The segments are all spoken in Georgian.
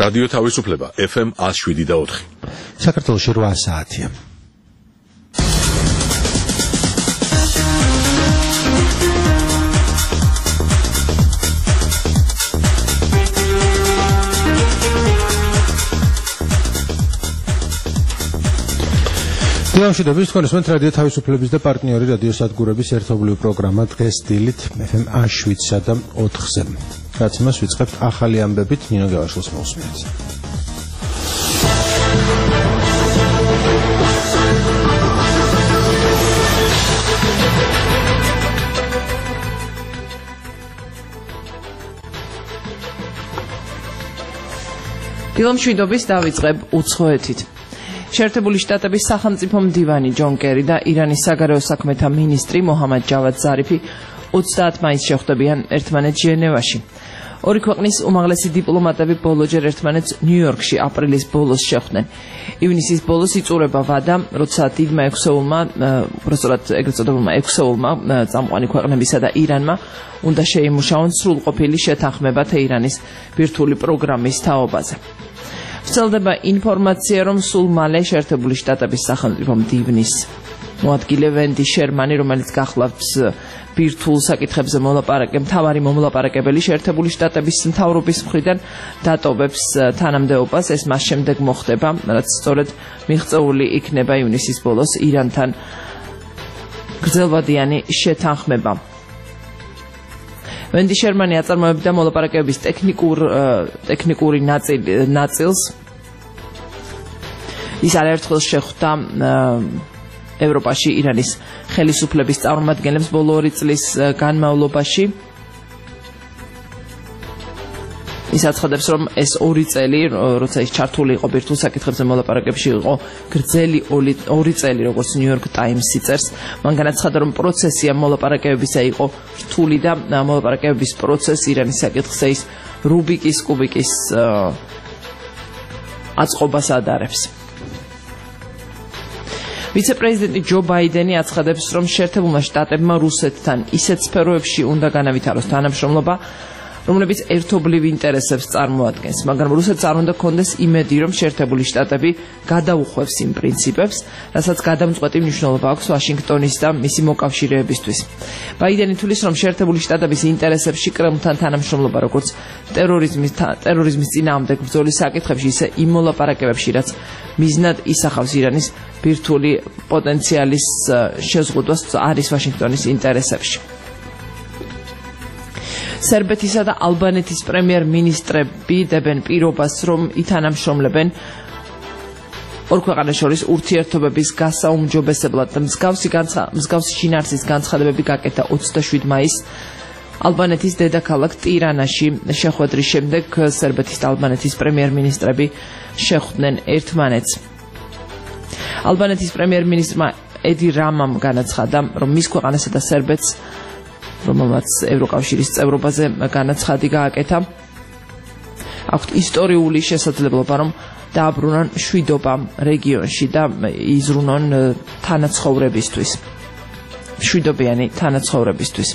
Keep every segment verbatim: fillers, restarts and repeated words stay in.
რადიო თავისუფლება F M one oh seven და four. საქართველოში რვა საათია. Დილამშვიდობის თქვენს რადიო თავისუფლების და პარტნიორი რადიო სადგურების ერთობლივი პროგრამა დღეს დილით F M one oh seven და four-ზე. რაც იმას ვიწყებთ ახალი ამბებით ნინო გევაშვილს მოусმინეთ. დილამშვიდობის დავიწყებ უცხოეთით. შეერთებული შტატების სახელმწიფო მდივანი ჯონ კერი და ირანის საგარეო საქმეთა მინისტრი მოჰამად ჯავად ზარიფი ოცდაათ მაისს შეხვდებიან ერთმანეთს ჟენევაში. ორი ქვეყნის უმაღლესი დიპლომატები ბოლოჯერ ერთმანეთს ნიუ-იორკში აპრილის ბოლოს შეხვდნენ. ივნისის ბოლოს იწურება ვადა, როცა დიდმა ექვსეულმა, უბრალოდ ეგრეთ წოდებულმა ექვსეულმა წამყვანი ქვეყნებისა და ირანმა უნდა შეიმუშაონ სრულყოფილი შეთანხმება თეირანის ბირთვული პროგრამის თაობაზე. ვრცელდება ინფორმაცია, რომ სულ მალე შეერთებული შტატების სახელმწიფო მდივნის მოადგილე ვენდი შერმანი, რომელიც გახლავს ბირთვულ საკითხებზე მოლაპარაკე მთავარი მომლაპარაკებელი შეერთებული შტატების მთავრობის მხრიდან დატოვებს თანამდებობას. ეს მას შემდეგ მოხდება, რაც სწორედ მიღწეული იქნება ივნისის ბოლოს ირანთან გრძელვადიანი შეთანხმება. ვენდი შერმანი აწარმოებდა მოლაპარაკებების ტექნიკურ ტექნიკური ნაწილს. ის არაერთხელ შეხვდა ევროპაში ირანის ხელისუფლების წარმომადგენლებს ბოლო ორი წლის განმავლობაში. ის აცხადებს, რომ ეს ორი წელი, როცა ის ჩართული იყო ბირთვულ საკითხებზე მოლაპარაკებებში, იყო გრძელი ორი წელი, როგორც New York Times-ი წერს. მან განაცხადა, რომ პროცესი ამ მოლაპარაკებებისა იყო რთული და მოლაპარაკებების პროცესი ირანის საკითხზე ის რუბიკის კუბიკის აწყობას ადარებს. ვიცე-პრეზიდენტი ჯო ბაიდენი აცხადებს, რომ შეერთებულმა შტატებმა რუსეთთან ისეთ სფეროებში უნდა განავითაროს თანამშრომლობა, რომლებიც ერთობლივ ინტერესებს წარმოადგენს, მაგრამ რუსეთს არ უნდა ჰქონდეს იმედი, რომ შეერთებული შტატები გადაუხვევს იმ პრინციპებს, რასაც გადამწყვეტი მნიშვნელობა აქვს ვაშინგტონის და მისი მოკავშირეებისთვის. ბაიდენი თვლის, რომ შეერთებული შტატების ინტერესებში კრემლთან თანამშრომლობა, როგორც ტერორიზმის ტერორიზმის წინააღმდეგ ბრძოლის საკითხებში, ისე იმ მოლაპარაკებებში, რაც მიზნად ისახავს ირანის ბირთვული პოტენციალის შეზღუდვას, არის ვაშინგტონის ინტერესებში. სერბეთისა და ალბანეთის პრემიერ-მინისტრები დებენ პირობას, რომ ითანამშრომლებენ ორ ქვეყანას შორის ურთიერთობების გასაუმჯობესებლად და მსგავსი მსგავსი შინაარსის განცხადებები გაკეთა ოცდაშვიდი მაისს ალბანეთის დედაქალაქ ტირანაში. შეხვედრის შემდეგ სერბეთის და ალბანეთის პრემიერ-მინისტრები შეხვდნენ ერთმანეთს. ალბანეთის პრემიერ-მინისტრმა ედი რამამ განაცხადა, რომ მის ქვეყანასა და სერბეთს, რომელმაც ევროკავშირის წევრობაზე განაცხადი გააკეთა, აქვთ ისტორიული შესაძლებლობა, რომ დააბრუნონ მშვიდობა რეგიონში და იზრუნონ თანაცხოვრებისთვის, მშვიდობიანი თანაცხოვრებისთვის.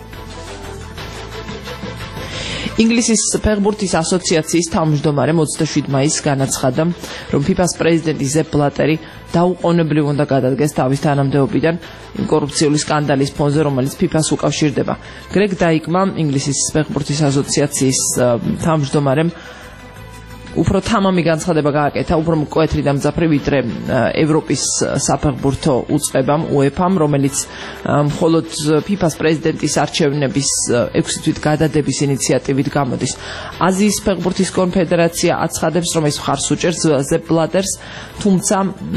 ინგლისის ფეხბურთის ასოციაციის თავმჯდომარემ ოცდაშვიდი მაისს განაცხადა, რომ ფიფას პრეზიდენტი ზეპ ბლატერი დაუყოვნებლივ უნდა გადადგეს თავის თანამდებობიდან კორუფციული სკანდალის ფონზე, რომელიც ფიფას უკავშირდება. გრეგ დაიკმა, ინგლისის ფეხბურთის ასოციაციის თავმჯდომარემ, უფრო თამამი განცხადება გააკეთა, უფრო მკვეთრი და მძაფრი ვიდრე ევროპის საფეხბურთო უწყებამ უეფამ, რომელიც მხოლოდ ფიფას პრეზიდენტის არჩევნების ექვსი თვით გადადების ინიციატივით გამოდის. აზიის ფეხბურთის კონფედერაცია აცხადებს, რომ ეს მხარს უჭერს ზეპ ბლატერს, თუმცა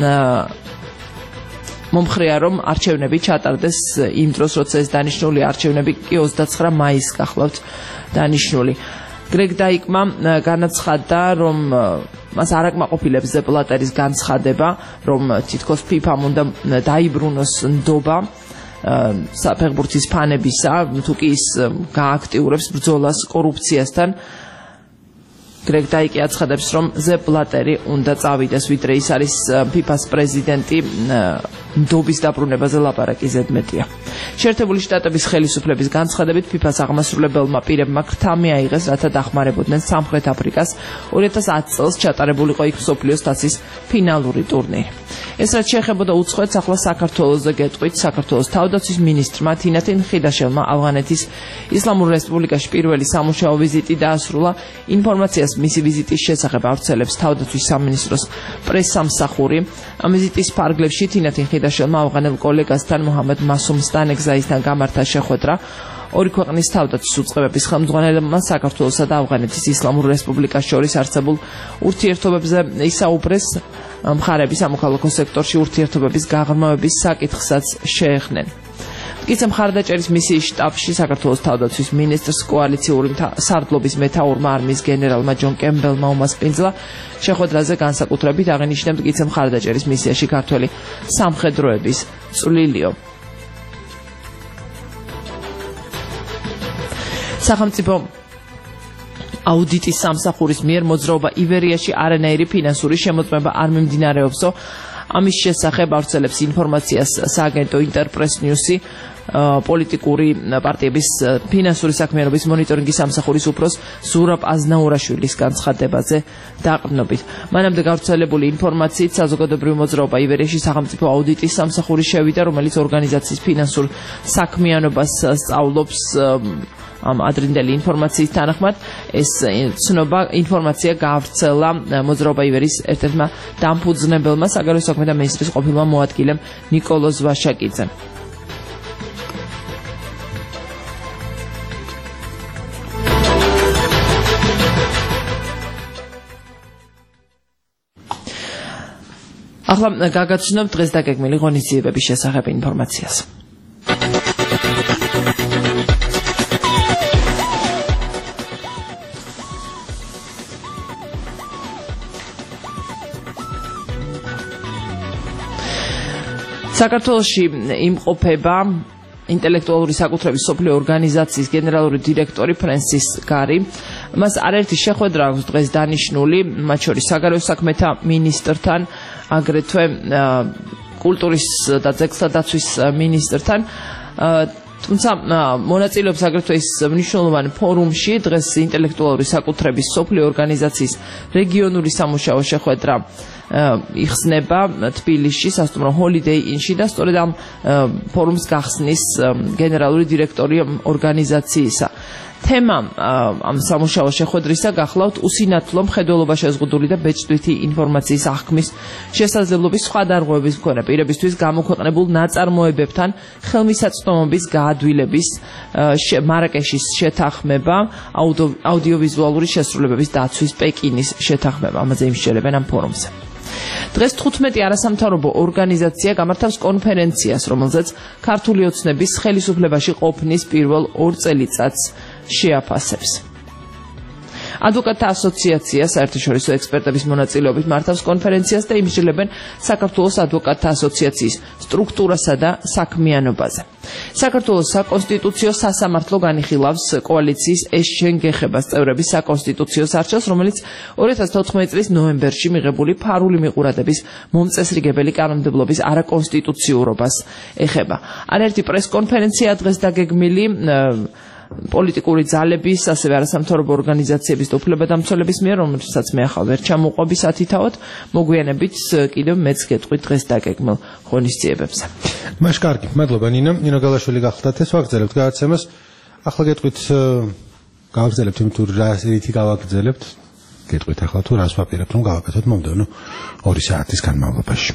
მომხრეა, რომ არჩევნები ჩატარდეს იმ დროს, როცა ეს დანიშნული არჩევნები კი ოცდაცხრა მაისს გახლავთ დანიშნული. გრეგ დაიკმა განაცხადა, რომ მას არ აკმაყოფილებს ზეპ ბლატერის განცხადება, რომ თითქოს ფიფამ უნდა დაიბრუნოს ნდობა საფეხბურთის ფანებისა, თუ კი ის გააქტიურებს ბრძოლას კორუფციასთან. გრეგ დაიკი აცხადებს, რომ ზეპ ბლატერი უნდა წავიდეს, ვიდრე ის არის ფიფას პრეზიდენტი, ნდობის დაბრუნებაზე ლაპარაკი ზედმეტია. შეერთებული შტატების ხელისუფლების განცხადებით ფიფას აღმასრულებელმა პირებმა ქრთა მიაიღეს, რათა დახმარებოდნენ სამხრეთ აფრიკას ორი ათას ათი წელს ჩატარებულიყო იქ მსოფლიოს თასის ფინალური ტურნირი. ეს რაც შეეხებოდა უცხოეთს, ახლა საქართველოზე გეტყვით. საქართველოს თავდაცვის მინისტრმა თინათინ ხიდაშელმა ავღანეთის ისლამურ რესპუბლიკაში პირველი სამუშაო ვიზიტი დაასრულა. ინფორმაციას მისი ვიზიტის შესახებ ავრცელებს თავდაცვის სამინისტროს პრესსამსახური. ამ ვიზიტის ფარგლებში თინათინ ხიდაშელმა ავღანელ კოლეგასთან მოჰამედ მასუმ სტანეგზაისთან გამართა შეხვედრა. ორი ქვეყნის თავდაცვის უწყებების ხელმძღვანელებმა საქართველოსა და ავღანეთის ისლამურ რესპუბლიკას შორის არსებულ ურთიერთობებზე ისაუბრეს. მხარები სამოქალაქო სექტორში ურთიერთობების გაღრმავების საკითხსაც შეეხნენ. მტკიცე მხარდაჭერის მისიის შტაბში საქართველოს თავდაცვის მინისტრს კოალიციური სარდლობის მეთაურმა არმიის გენერალმა ჯონ კემბელმა უმასპინძლა. შეხვედრაზე განსაკუთრებით აღინიშნა მტკიცე მხარდაჭერის მისიაში ქართველი სამხედროების წვლილიო. სახელმწიფო აუდიტის სამსახურის მიერ მოძრაობა ივერიაში არანაირი ფინანსური შემოწმება არ მიმდინარეობსო. ამის შესახებ ავრცელებს ინფორმაციას სააგენტო ინტერპრეს ნიუსი. პოლიტიკური პარტიების ფინანსური საქმიანობის მონიტორინგის სამსახურის უფროს ზურაბ აზნაურაშვილის განცხადებაზე დაყრდნობით. მანამდე გავრცელებული ინფორმაციით საზოგადოებრივი მოძრაობა ივერიაში სახელმწიფო აუდიტის სამსახური შევიდა, რომელიც ორგანიზაციის ფინანსურ საქმიანობას სწავლობს. ამ ადრინდელი ინფორმაციის თანახმად ეს ცნობა ინფორმაცია გავრცელა მოძრაობა ივერის ერთ-ერთმა დამფუძნებელმა საგარეო საქმეთა მინისტრის ყოფილმა მოადგილემ ნიკოლოზ ვაშაკიძემ. ახლა გაგაცნობ დღეს დაგეგმილი ღონისძიებების შესახებ ინფორმაციას. საქართველოში იმყოფება ინტელექტუალური საკუთრების სოფლიო ორგანიზაციის გენერალური დირექტორი ფრენსის გარი. მას არაერთი შეხვედრა აქვს დღეს დანიშნული, მათ შორის საგარეო საქმეთა მინისტრთან, აგრეთვე კულტურის და ძეგლთა დაცვის მინისტრთან. თუმცა მონაწილეობს აგრეთვე ის მნიშვნელოვანი ფორუმში დღეს ინტელექტუალური საკუთრების სოფლიო ორგანიზაციის რეგიონული სამუშაო შეხვედრა იხსნება თბილისში სასტუმრო ჰოლიდეი ინში და სწორედ ამ ფორუმს გახსნის გენერალური დირექტორი ორგანიზაციისა. თემა ამ სამუშაო შეხვედრისა გახლავთ უსინათლო მხედველობა შეზღუდული და ბეჭდვითი ინფორმაციის აღქმის შესაძლებლობის სხვა დარღვევების მქონე პირებისთვის გამოქვეყნებულ ნაწარმოებებთან ხელმისაწვდომობის გაადვილების მარაკეშის შეთანხმება, აუდიოვიზუალური შესრულებების დაცვის პეკინის შეთანხმება. ამაზე იმსჯელებენ ამ ფორუმზე. დღეს თხუთმეტი არასამთავრობო ორგანიზაცია გამართავს კონფერენციას, რომელზეც ქართული ოცნების ხელისუფლებაში ყოფნის პირველ ორ წელიწადს შეაფასებს. ადვოკატთა ასოციაცია საერთაშორისო ექსპერტების მონაწილეობით მართავს კონფერენციას და იმსჯელებენ საქართველოს ადვოკატთა ასოციაციის სტრუქტურასა და საქმიანობაზე. საქართველოს საკონსტიტუციო სასამართლო განიხილავს კოალიციის ეს შენ გეხებას წევრების საკონსტიტუციო არჩევს, რომელიც ორი ათას თოთხმეტი წლის ნოემბერში მიღებული ფარული მიყურადების მომწესრიგებელი კანონმდებლობის არაკონსტიტუციურობას ეხება. არაერთი პრესკონფერენცია დღეს დაგეგმილი პოლიტიკური ძალების, ასევე არასამთავრობო ორგანიზაციების და უფლებადამცველების მიერ, რომელსაც მე ახლა ვერ ჩამოყვები სათითაოდ, მოგვიანებით კიდევ მეც გეტყვით დღეს დაგეგმილ ღონისძიებებზე. მაშ კარგი, მადლობა ნინო. ნინო გალაშვილი გახლდათ ეს ვაგრძელებთ გადაცემას. ახლა გეტყვით გავაგრძელებთ იმ თუ რა რითი გავაგრძელებთ. გეტყვით ახლა თუ რას ვაპირებთ რომ გავაკეთოთ მომდევნო ორი საათის განმავლობაში.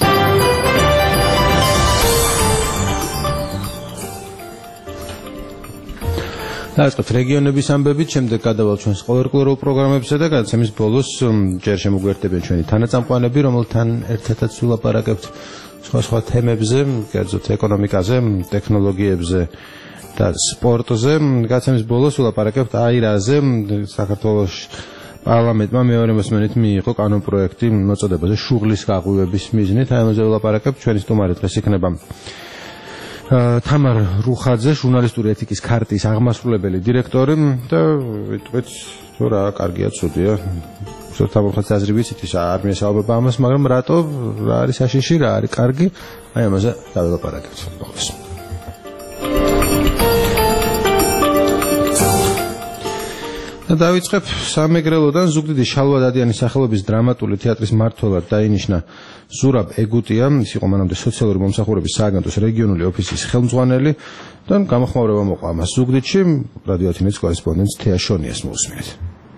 დაიწყებთ რეგიონების ამბებით, შემდეგ გადავალ ჩვენს ყოველდღიურ პროგრამებსა და გადაცემის ბოლოს ჯერ შემოგვიერთდებიან ჩვენი თანაწამყვანები, რომელთან ერთადაც ვილაპარაკებთ სხვა-სხვა თემებზე, კერძოდ ეკონომიკაზე, ტექნოლოგიებზე და სპორტზე. გადაცემის ბოლოს ვილაპარაკებთ აირაზე, საქართველოს პარლამენტმა მეორე მოსმენით მიიღო კანონპროექტი მოწოდებაზე შუღლის გაღვივების მიზნით. აი ამაზე ვილაპარაკებთ. ჩვენი სტუმარი დღეს იქნება თამარ რუხაძე, ჟურნალისტური ეთიკის ქარტიის აღმასრულებელი დირექტორი და ვიტყვით თუ რა კარგია, ცუდია. შეთამოხაც აზრი ვიცით ის არ მიესალმება ამას, მაგრამ რატო რა არის აშიში, რა არის კარგი, აი ამაზე დაველაპარაკებთ ბოლოს. და დავიწყებ სამეგრელოდან. ზუგდიდის შალვა დადიანის სახელობის დრამატული თეატრის მმართველად დაინიშნა ზურაბ ეგუტია. ის იყო მანამდე სოციალური მომსახურების სააგენტოს რეგიონული ოფისის ხელმძღვანელი და გამოხმაურება მოყვა ამას ზუგდიდში. რადიო ათენის კორესპონდენტს თეა შონიას მოусმინეთ.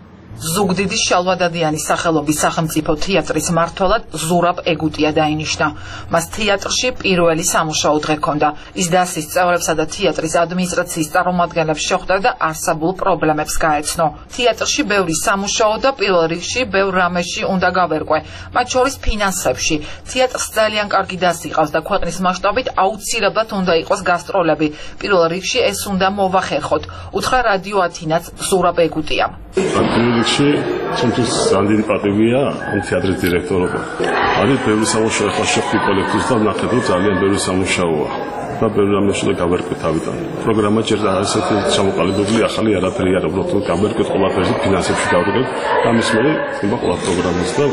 ზუგდიდის შალვა დადიანის სახელობის სახელმწიფო თეატრის მმართველად ზურაბ ეგუტია დაინიშნა. მას თეატრში პირველი სამუშაო დღე ჰქონდა. ის დასის წევრებსა და თეატრის ადმინისტრაციის წარმომადგენლებს შეხვდა და არსებულ პრობლემებს გაეცნო. თეატრში ბევრი სამუშაო და პირველ რიგში ბევრ რამეში უნდა გავერკვე, მათ შორის ფინანსებში. თეატრს ძალიან კარგი დასი ყავს და ქვეყნის მასშტაბით აუცილებლად უნდა იყოს გასტროლები. პირველ რიგში ეს უნდა მოვახერხოთ, უთხრა რადიო ათინაც ზურაბ ეგუტიამ. რიგში ჩემთვის ძალიან პატივია ამ თეატრის დირექტორობა. არის ბევრი სამუშაო ახლა შეხვდი კოლექტივს და ვნახეთ, რომ ძალიან ბევრი სამუშაოა და ბევრი რამეში და გავერკვე თავიდან. პროგრამა ჯერ ასეთი ჩამოყალიბებული ახალი არაფერი არ უბრალოდ გავერკვე ყველაფერზე ფინანსებში გავერკვე და მის მერე ხდება ყველა პროგრამას და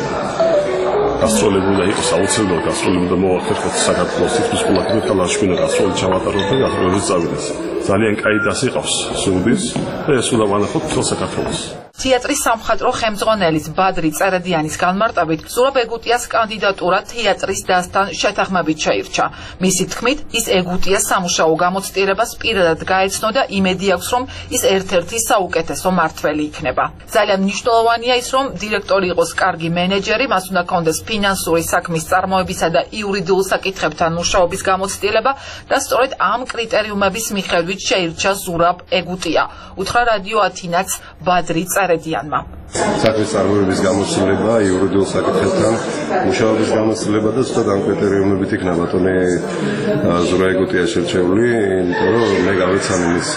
გასტროლები უნდა იყოს აუცილებლად გასტროლები და მოვახერხოთ საქართველოს თითქმის ყველაფერი და ლაშქრინა გასტროლი ჩავატაროთ და გასტროლები წავიდეს. ძალიან კაი დასი ყავს ზუგდიდს და ეს უნდა ვანახოთ მთელ საქართველოს. თეატრის სამხატვრო ხელმძღვანელის ბადრი წერედიანის განმარტებით ზურაბ ეგუტიას კანდიდატურა თეატრის დასთან შეთანხმებით შეირჩა. მისი თქმით, ის ეგუტიას სამუშაო გამოცდილებას პირადად გაეცნო და იმედი აქვს, რომ ის ერთ-ერთი საუკეთესო მმართველი იქნება. ძალიან მნიშვნელოვანია ის, რომ დირექტორი იყოს კარგი მენეჯერი, მას უნდა ჰქონდეს ფინანსური საქმის წარმოებისა და იურიდიულ საკითხებთან მუშაობის გამოცდილება და სწორედ ამ კრიტერიუმების მიხედვით შეირჩა ზურაბ ეგუტია. უთხრა რადიო ათინაც ბადრი წერედიანმა. საქმის წარმოების გამოცდილება, იურიდიულ საკითხებთან მუშაობის გამოცდილება და სწორედ ამ კრიტერიუმებით იქნა ბატონი ზურაბ ეგუტია შერჩეული, იმიტომ რომ მე გავეცანი მის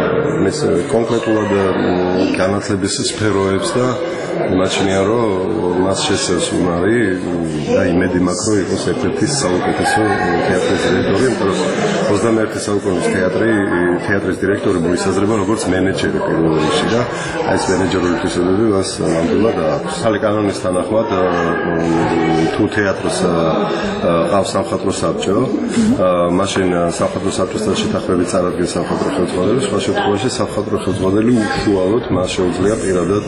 მის კონკრეტულად განათლების სფეროებს და იმაჩნია, რომ მას შესწევს უნარი და იმედი მაქვს, რომ იყოს ერთ-ერთი საუკეთესო თეატრის დირექტორი, იმიტომ რომ ოცდამეერთე საუკუნის თეატრი თეატრის დირექტორი მოისაზრება როგორც მენეჯერი პირველ რიგში და ეს მენეჯერული თვისებები მას ნამდვილად აქვს. ხალი კანონის თანახმად თუ თეატრს ყავს სამხატვრო საბჭო, მაშინ სამხატვრო საბჭოსთან შეთანხმებით წარადგენს სამხატვრო ხელმძღვანელი, სხვა შემთხვევაში სამხატვრო ხელმძღვანელი უშუალოდ მას შეუძლია პირადად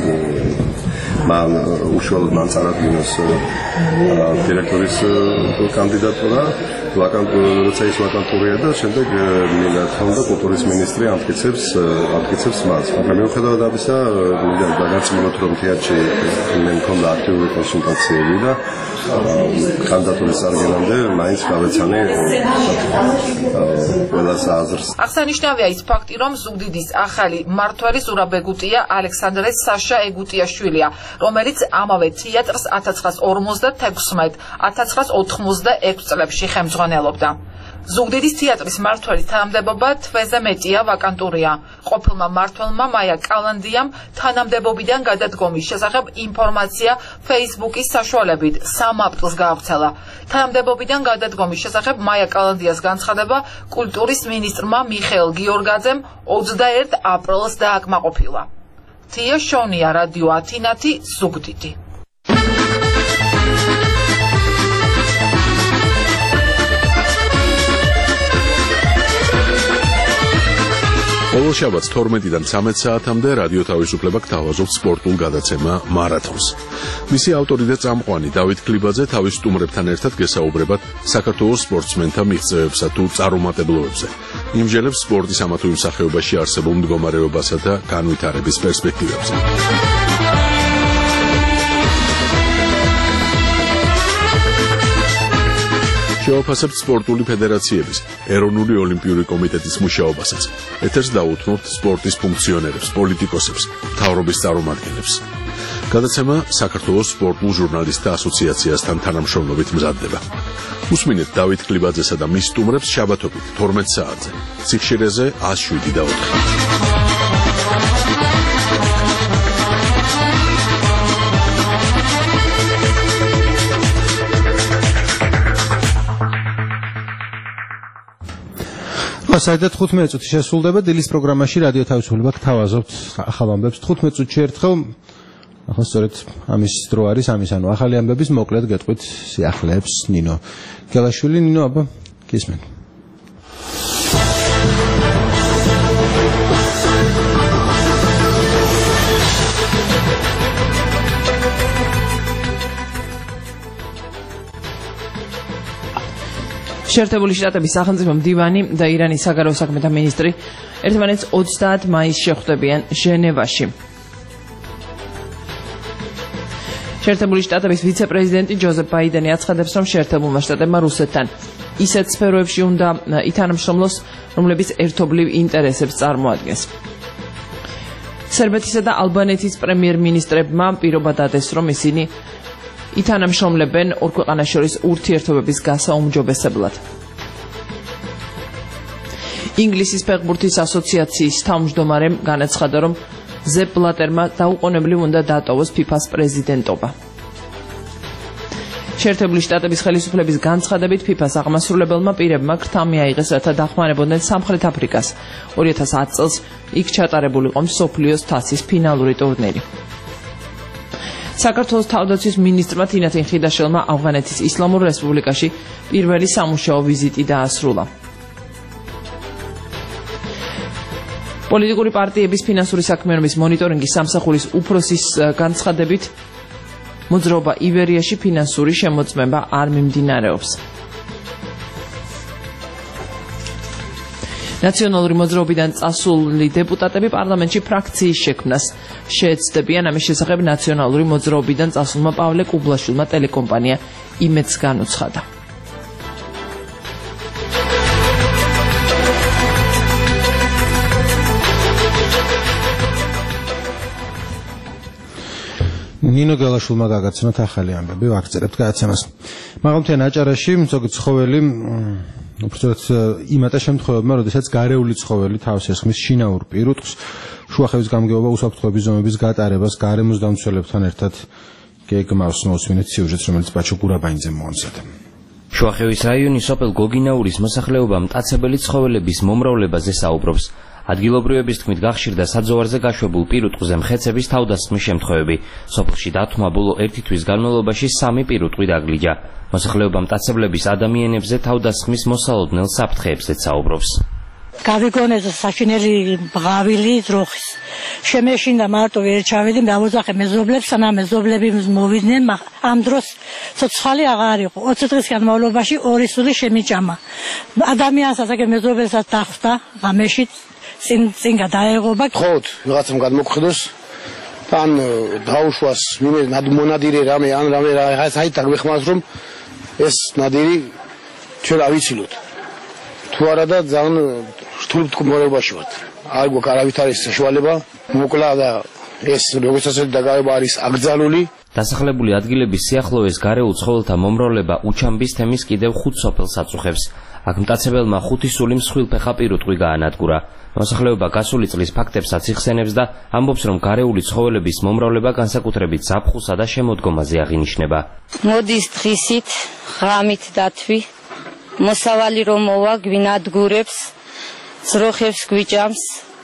მან უშუალოდ მან წარადგინოს დირექტორის კანდიდატურა, როცა ის ვაკანტურია და შემდეგ მინათავდა კულტურის მინისტრი ამტკიცებს ამტკიცებს მას. მაგრამ მიუხედავად ამისა, დაგარწმუნოთ, რომ თეატრში მე მქონდა აქტიური კონსულტაციები და კანდიდატურის წარდგენამდე მაინც გავეცანი ყველას აზრს. აღსანიშნავია ის ფაქტი, რომ ზუგდიდის ახალი მმართველი ზურაბ ეგუტია ალექსანდრე საშა ეგუტიაშვილია, რომელიც ამავე თეატრს ათას ცხრაას ორმოცდათექვსმეტ ათას ცხრაას ოთხმოცდაექვსი წლებში ხელმძღვანელობდა. ზუგდიდის თეატრის მმართველის თანამდებობა თვეზე მეტია ვაკანტურია. ყოფილმა მმართველმა მაია კალანდიამ თანამდებობიდან გადადგომის შესახებ ინფორმაცია Facebook-ის საშუალებით სამ აპრილს გაავრცელა. თანამდებობიდან გადადგომის შესახებ მაია კალანდიას განცხადება კულტურის მინისტრმა მიხეილ გიორგაძემ ოცდაერთ აპრილს დააკმაყოფილა. თეა შონია, რადიო ათინათი, ზუგდიდი. ყოველ შაბათს თორმეტიდან ცამეტ საათამდე რადიო თავისუფლება გთავაზობს სპორტულ გადაცემა მარათონს. მისი ავტორი და წამყვანი დავით კლიბაძე თავის სტუმრებთან ერთად გესაუბრებათ საქართველოს სპორტსმენთა მიღწევებსა თუ წარუმატებლობებზე. იმჟელებს სპორტის ამა თუ იმ სახეობაში არსებულ მდგომარეობასა და განვითარების პერსპექტივებზე. შევაფასებთ სპორტული ფედერაციების, ეროვნული ოლიმპიური კომიტეტის მუშაობასაც. ეთერს დაუთმობთ სპორტის ფუნქციონერებს, პოლიტიკოსებს, მთავრობის წარმომადგენლებს. გადაცემა საქართველოს სპორტულ ჟურნალისტთა ასოციაციასთან თანამშრომლობით მზადდება. უსმინეთ დავით კლიბაძესა და მის სტუმრებს შაბათობით თორმეტ საათზე. სიხშირეზე ას შვიდი და ოთხი. სხვა საერთოდ თხუთმეტი წუთი შესრულდება დილის პროგრამაში რადიო თავისუფლება გთავაზობთ ახალ ამბებს თხუთმეტი წუთში ერთხელ ახლა სწორედ ამის დრო არის ამის ანუ ახალი ამბების მოკლედ გეტყვით სიახლეებს ნინო გელაშვილი ნინო აბა გისმენთ შეერთებული შტატების სახელმწიფო მდივანი და ირანის საგარეო საქმეთა მინისტრი ერთმანეთს ოცდაათი მაისს შეხვდებიან ჟენევაში. შეერთებული შტატების ვიცე-პრეზიდენტი ჯოზეფ ბაიდენი აცხადებს, რომ შეერთებულმა შტატებმა რუსეთთან ისეთ სფეროებში უნდა ითანამშრომლოს, რომლებიც ერთობლივ ინტერესებს წარმოადგენს. სერბეთისა და ალბანეთის პრემიერ-მინისტრებმა პირობა დადეს, რომ ისინი ითანამშრომლებენ ორ ქვეყანას შორის ურთიერთობების გასაუმჯობესებლად. ინგლისის ფეხბურთის ასოციაციის თავმჯდომარემ განაცხადა, რომ ზეპ ბლატერმა დაუყოვნებლივ უნდა დატოვოს ფიფას პრეზიდენტობა. შეერთებული შტატების ხელისუფლების განცხადებით ფიფას აღმასრულებელმა პირებმა ქრთა მიაიღეს, რათა დახმარებოდნენ სამხრეთ აფრიკას. ორი ათას ათი წელს იქ ჩატარებული იყო მსოფლიოს თასის ფინალური ტურნირი. საქართველოს თავდაცვის მინისტრმა თინათინ ხიდაშელმა ავღანეთის ისლამურ რესპუბლიკაში პირველი სამუშაო ვიზიტი დაასრულა. პოლიტიკური პარტიების ფინანსური საქმიანობის მონიტორინგის სამსახურის უფროსის განცხადებით მოძრაობა ივერიაში ფინანსური შემოწმება არ მიმდინარეობს. ნაციონალური მოძრაობიდან წასული დეპუტატები პარლამენტში ფრაქციის შექმნას შეეცდებიან. ამის შესახებ ნაციონალური მოძრაობიდან წასულმა პავლე კუბლაშვილმა ტელეკომპანია იმედს განუცხადა. ნინო გელაშვილმა გაგაცნოთ ახალი ამბები, ვაგრძელებთ გადაცემას. მაღალმთიან აჭარაში ზოგი ცხოველი უბრალოდ იმატა შემთხვევებმა, როდესაც გარეული ცხოველი თავს ესხმის შინაურ პირუტყვს, შუახევის გამგეობა უსაფრთხოების ზომების გატარებას გარემოს დამცველებთან ერთად გეგმავს. მოსვინეთ სიუჟეტს, რომელიც ბაჩო გურაბაინძემ მოამზადა. შუახევის რაიონის სოფელ გოგინაურის მოსახლეობა მტაცებელი ცხოველების მომრავლებაზე საუბრობს. ადგილობრივების თქმით გახშირდა საძოვარზე გაშვებულ პირუტყვზე მხეცების თავდასხმის შემთხვევები. სოფელში დათვმა ბოლო ერთი თვის განმავლობაში სამი პირუტყვი დაგლიჯა. მოსახლეობა მტაცებლების ადამიანებზე თავდასხმის მოსალოდნელ საფრთხეებზეც საუბრობს. გავიგონეს საშინელი ბღავილი ძროხის. შემეშინდა მარტო ვერ ჩავედი, დავოძახე მეზობლებს, სანამ მეზობლები მოვიდნენ, ამ დროს ცოცხალი აღარ იყო. ოცი დღის განმავლობაში ორი სული შემიჭამა. ადამიანს ასაკე მეზობელსაც დახვდა ღამეში წინ წინ გადაეღობა. ხოთ ვიღაცამ გადმოგხვდეს თან დაუშვას ვინმე მონადირე რამე ან რამე რა საით აგვეხმას რომ ეს ნადირი ჩვენ ავიცილოთ. თუ არა და ძალიან რთულ მდგომარეობაში ვართ. არ გვაქვს არავით არის საშუალება მოკლა და ეს როგორც ასეთი დაგავება არის აკრძალული. დასახლებული ადგილების სიახლოვეს გარეულ ცხოველთა მომრავლება უჩამბის თემის კიდევ ხუთ სოფელს აწუხებს. აქ მტაცებელმა ხუთი სული მსხვილფეხა პირუტყვი გაანადგურა. მოსახლეობა გასული წლის ფაქტებსაც იხსენებს და ამბობს, რომ გარეული ცხოველების მომრავლება განსაკუთრებით ზაფხულსა და შემოდგომაზე აღინიშნება. მოდის დღისით, ღამით დათვი, მოსავალი რომ მოვა გვინადგურებს, ძროხებს გვიჭამს,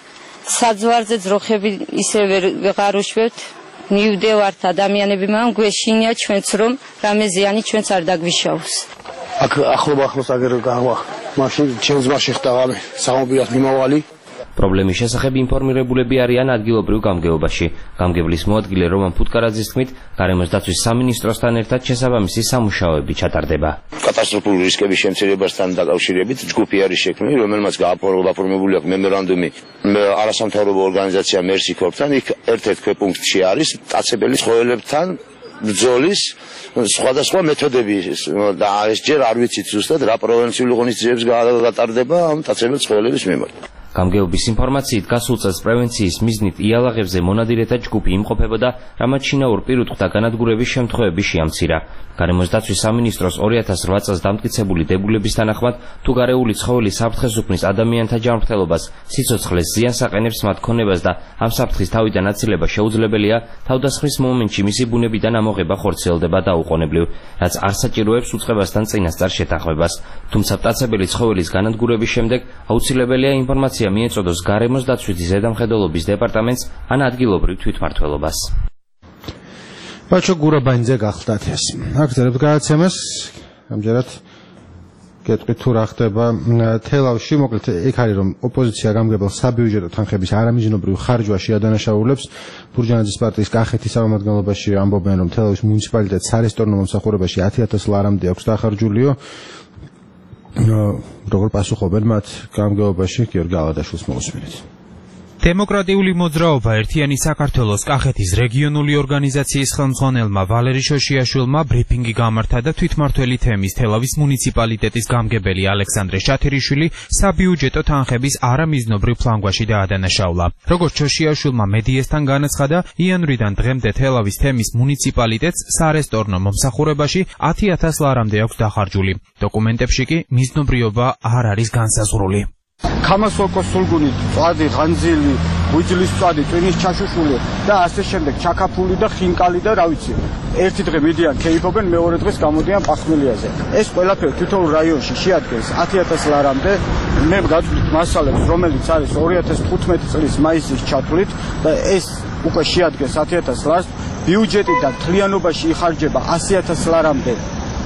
საძვარზე ძროხები ისე ვეღარ უშვებთ, მივდევართ ადამიანები, მაგრამ გვეშინია ჩვენც რომ რამე ზიანი ჩვენც არ დაგვიშაოს. აქ ახლობა ახლოს აგერ გავა, მაშინ ჩემს ძმა შეხდა ღამე, სამობილად მიმავალი. პრობლემის შესახებ ინფორმირებულები არიან ადგილობრივ გამგეობაში. გამგებლის მოადგილე რომან ფუტკარაძის თქმით, გარემოს დაცვის სამინისტროსთან ერთად შესაბამისი სამუშაოები ჩატარდება. კატასტროფული რისკების შემცირებასთან დაკავშირებით ჯგუფი არის შექმნილი, რომელმაც გაფორმებული აქვს მემორანდუმი არასამთავრობო ორგანიზაცია Mercy Corps-თან. იქ ერთ-ერთ ქვეპუნქტში არის მტაცებელი ცხოველებთან ბრძოლის სხვადასხვა მეთოდები და ეს ჯერ არ ვიცით ზუსტად რა პროვინციული ღონისძიებებს გატარდება ამ მტაცებელ ცხოველების მიმართ. გამგეობის ინფორმაციით გასულ წელს პრევენციის მიზნით იალაღებზე მონადირეთა ჯგუფი იმყოფებოდა, რამაც შინაურ პირუტყვთა განადგურების შემთხვევები შეამცირა. გარემოს დაცვის სამინისტროს ორი ათას რვა წელს დამტკიცებული დებულების თანახმად, თუ გარეული ცხოველი საფრთხეს უქმნის ადამიანთა ჯანმრთელობას, სიცოცხლეს, ზიანს აყენებს მათ ქონებას და ამ საფრთხის თავიდან აცილება შეუძლებელია, თავდასხმის მომენტში მისი ბუნებიდან ამოღება ხორციელდება დაუყოვნებლივ, რაც არ საჭიროებს უწყებასთან წინასწარ შეთანხმებას. თუმცა მტაცებელი ცხოველის განადგურების შემდეგ აუცილებელია ინფორმაცია მიეწოდოს გარემოს დაცვითი ზედამხედველობის დეპარტამენტს ან ადგილობრივ თვითმმართველობას. ბაჩო გურაბანიძე გახლდათ ეს. აქ წერებთ გადაცემას, ამჯერად გეტყვით თუ რა ხდება თელავში, მოკლედ იქ არის რომ ოპოზიცია გამგებელ საბიუჯეტო თანხების არამიზნობრივ ხარჯვაში ადანაშაულებს. ბურჯანაძის პარტიის კახეთის წარმომადგენლობაში ამბობენ რომ თელავის მუნიციპალიტეტს სარესტორნო მომსახურებაში ათი ათას ლარამდე აქვს დახარჯულიო. როგორ პასუხობენ მათ გამგეობაში გიორგი ალადაშვილს მოусმინეთ. დემოკრატიული მოძრაობა ერთიანი საქართველოს კახეთის რეგიონული ორგანიზაციის ხელმძღვანელმა ვალერი შოშიაშვილმა ბრიფინგი გამართა და თვითმმართველი თემის თელავის მუნიციპალიტეტის გამგებელი ალექსანდრე შათერიშვილი საბიუჯეტო თანხების არამიზნობრივ ფლანგვაში დაადანაშაულა. როგორც შოშიაშვილმა მედიასთან განაცხადა, იანვრიდან დღემდე თელავის თემის მუნიციპალიტეტს სარესტორნო მომსახურებაში ათი ათას ლარამდე აქვს დახარჯული. დოკუმენტებში კი მიზნობრიობა არ არის განსაზღვრული. ქამასოკოს სულგუნით, წვადი, ღანძილი, ვიძლის წვადი, ტვინის ჩაშუშული და ასე შემდეგ, ჩაკაფული და ხინკალი და რა ვიცი. ერთი დღე მიდიან ქეიფობენ, მეორე დღეს გამოდიან პახმელიაზე. ეს ყველაფერი თითოეულ რაიონში შეადგენს ათი ათას ლარამდე. მე გავწვდით მასალებს, რომელიც არის ორი ათას თხუთმეტი წლის მაისის ჩათვლით და ეს უკვე შეადგენს ათი ათას ლარს. ბიუჯეტიდან თლიანობაში იხარჯება ასი ათას ლარამდე.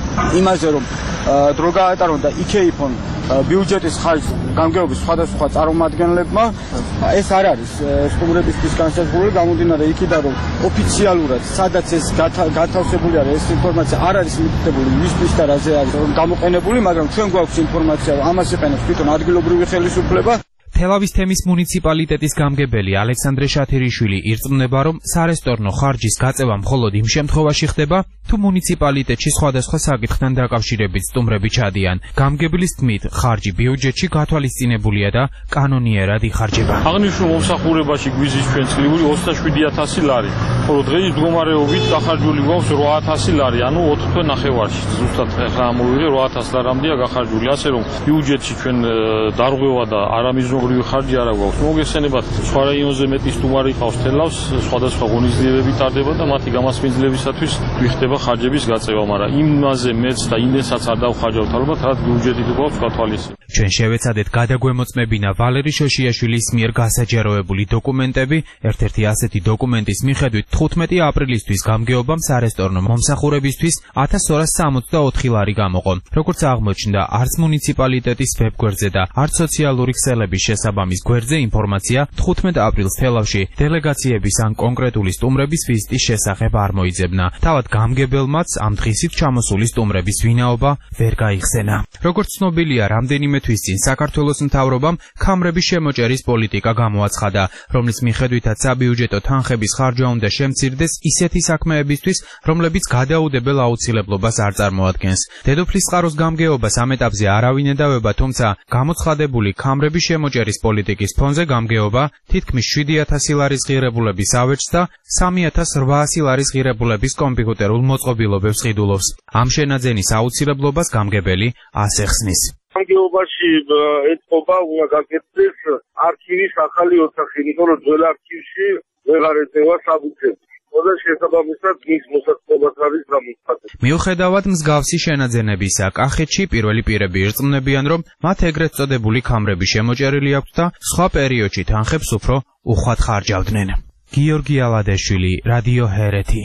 იმაზე რომ დრო გაატარონ და იქეიფონ ბიუჯეტის ხარჯს გამგეობის სხვადასხვა წარმომადგენლებმა, ეს არ არის სტუმრებისთვის განსაზღვრული, გამომდინარე იქიდან რომ ოფიციალურად სადაც ეს გათავსებული არის ეს ინფორმაცია არ არის მითითებული ვისთვის და რაზე არის გამოყენებული, მაგრამ ჩვენ გვაქვს ინფორმაცია რომ ამას იყენებს თვითონ ადგილობრივი ხელისუფლება. თელავის თემის მუნიციპალიტეტის გამგებელი ალექსანდრე შათერიშვილი ირწმუნება, რომ სარესტორნო ხარჯის გაწევა მხოლოდ იმ შემთხვევაში ხდება, თუ მუნიციპალიტეტში სხვადასხვა საკითხთან დაკავშირებით სტუმრები ჩადიან. გამგებლის თქმით, ხარჯი ბიუჯეტში გათვალისწინებულია და კანონიერად იხარჯება. აღნიშნულ მომსახურებაში გვიზის ჩვენ წლიური ოცდაშვიდი ათასი ლარი, ხოლო დღეის მდგომარეობით გახარჯული გვაქვს რვა ათასი ლარი, ანუ ოთხ თვე ნახევარში. ზუსტად ახლა ამოვიღე რვა ათას ლარამდეა გახარჯული, ასე რომ ბიუჯეტში ჩვენ დარღვევა და არამიზნობრივი ხარჯი არ აქვს. მოგესწრებათ, სხვა რაიონზე მეტი სტუმარი ყავს თელავს, სხვადასხვა ღონისძიებები ტარდება და მათი გამასპინძლებისათვის გვიხდება ხარჯების გაწევა, მაგრამ იმაზე მეც და იმესაც არ დავხარჯავთ ალბათ, რაც ბიუჯეტით გვაქვს გათვალისწინებული. ჩვენ შევეცადეთ გადაგვემოწმებინა ვალერი შოშიაშვილის მიერ გასაჯაროებული დოკუმენტები. ერთ-ერთი ასეთი დოკუმენტის მიხედვით თხუთმეტი აპრილისთვის გამგეობამ სარესტორნო მომსახურებისთვის ათას ორას სამოცდაოთხი ლარი გამოყო. როგორც აღმოჩნდა, არც მუნიციპალიტეტის ვებგვერდზე და არც სოციალური ქსელების შესაბამის გვერდზე ინფორმაცია თხუთმეტ აპრილს თელავში დელეგაციების ან კონკრეტული სტუმრების ვიზიტის შესახებ არ მოიძებნა. თავად გამგებელმაც ამ დღისით ჩამოსული სტუმრების ვინაობა ვერ გაიხსენა. როგორც ცნობილია, რამდენიმე თვის წინ საქართველოს მთავრობამ ქამრების შემოჭერის პოლიტიკა გამოაცხადა, რომლის მიხედვითაც საბიუჯეტო თანხების ხარჯვა უნდა შემცირდეს ისეთი საქმეებისთვის, რომლებიც გადაუდებელ აუცილებლობას არ წარმოადგენს. დედოფლის წყაროს გამგეობას ამ ეტაპზე არავინ ედავება, თუმცა გამოცხადებული ქამრების შემოჭერის პოლიტიკის ფონზე გამგეობა თითქმის შვიდი ათასი ლარის ღირებულების ავეჯს და სამი ათას რვაასი ლარის ღირებულების კომპიუტერულ მოწყობილობებს ყიდულობს. ამ შენაძენის აუცილებლობას გამგებელი ასე ხსნის. გამგეობაში ეთყობა უნდა გაკეთდეს არქივის ახალი ოთახი, იმიტომ რომ ძველ არქივში ვეღარ ეწევა საბუთები. და შესაბამისად მის მოსაწყობას არის დამოუკიდებელი. მიუხედავად მსგავსი შენაძენებისა, კახეთში პირველი პირები ირწმუნებიან, რომ მათ ეგრეთ წოდებული ქამრები შემოჭერილი აქვთ და სხვა პერიოდში თანხებს უფრო უხვად ხარჯავდნენ. გიორგი ალადაშვილი, რადიო ჰერეთი.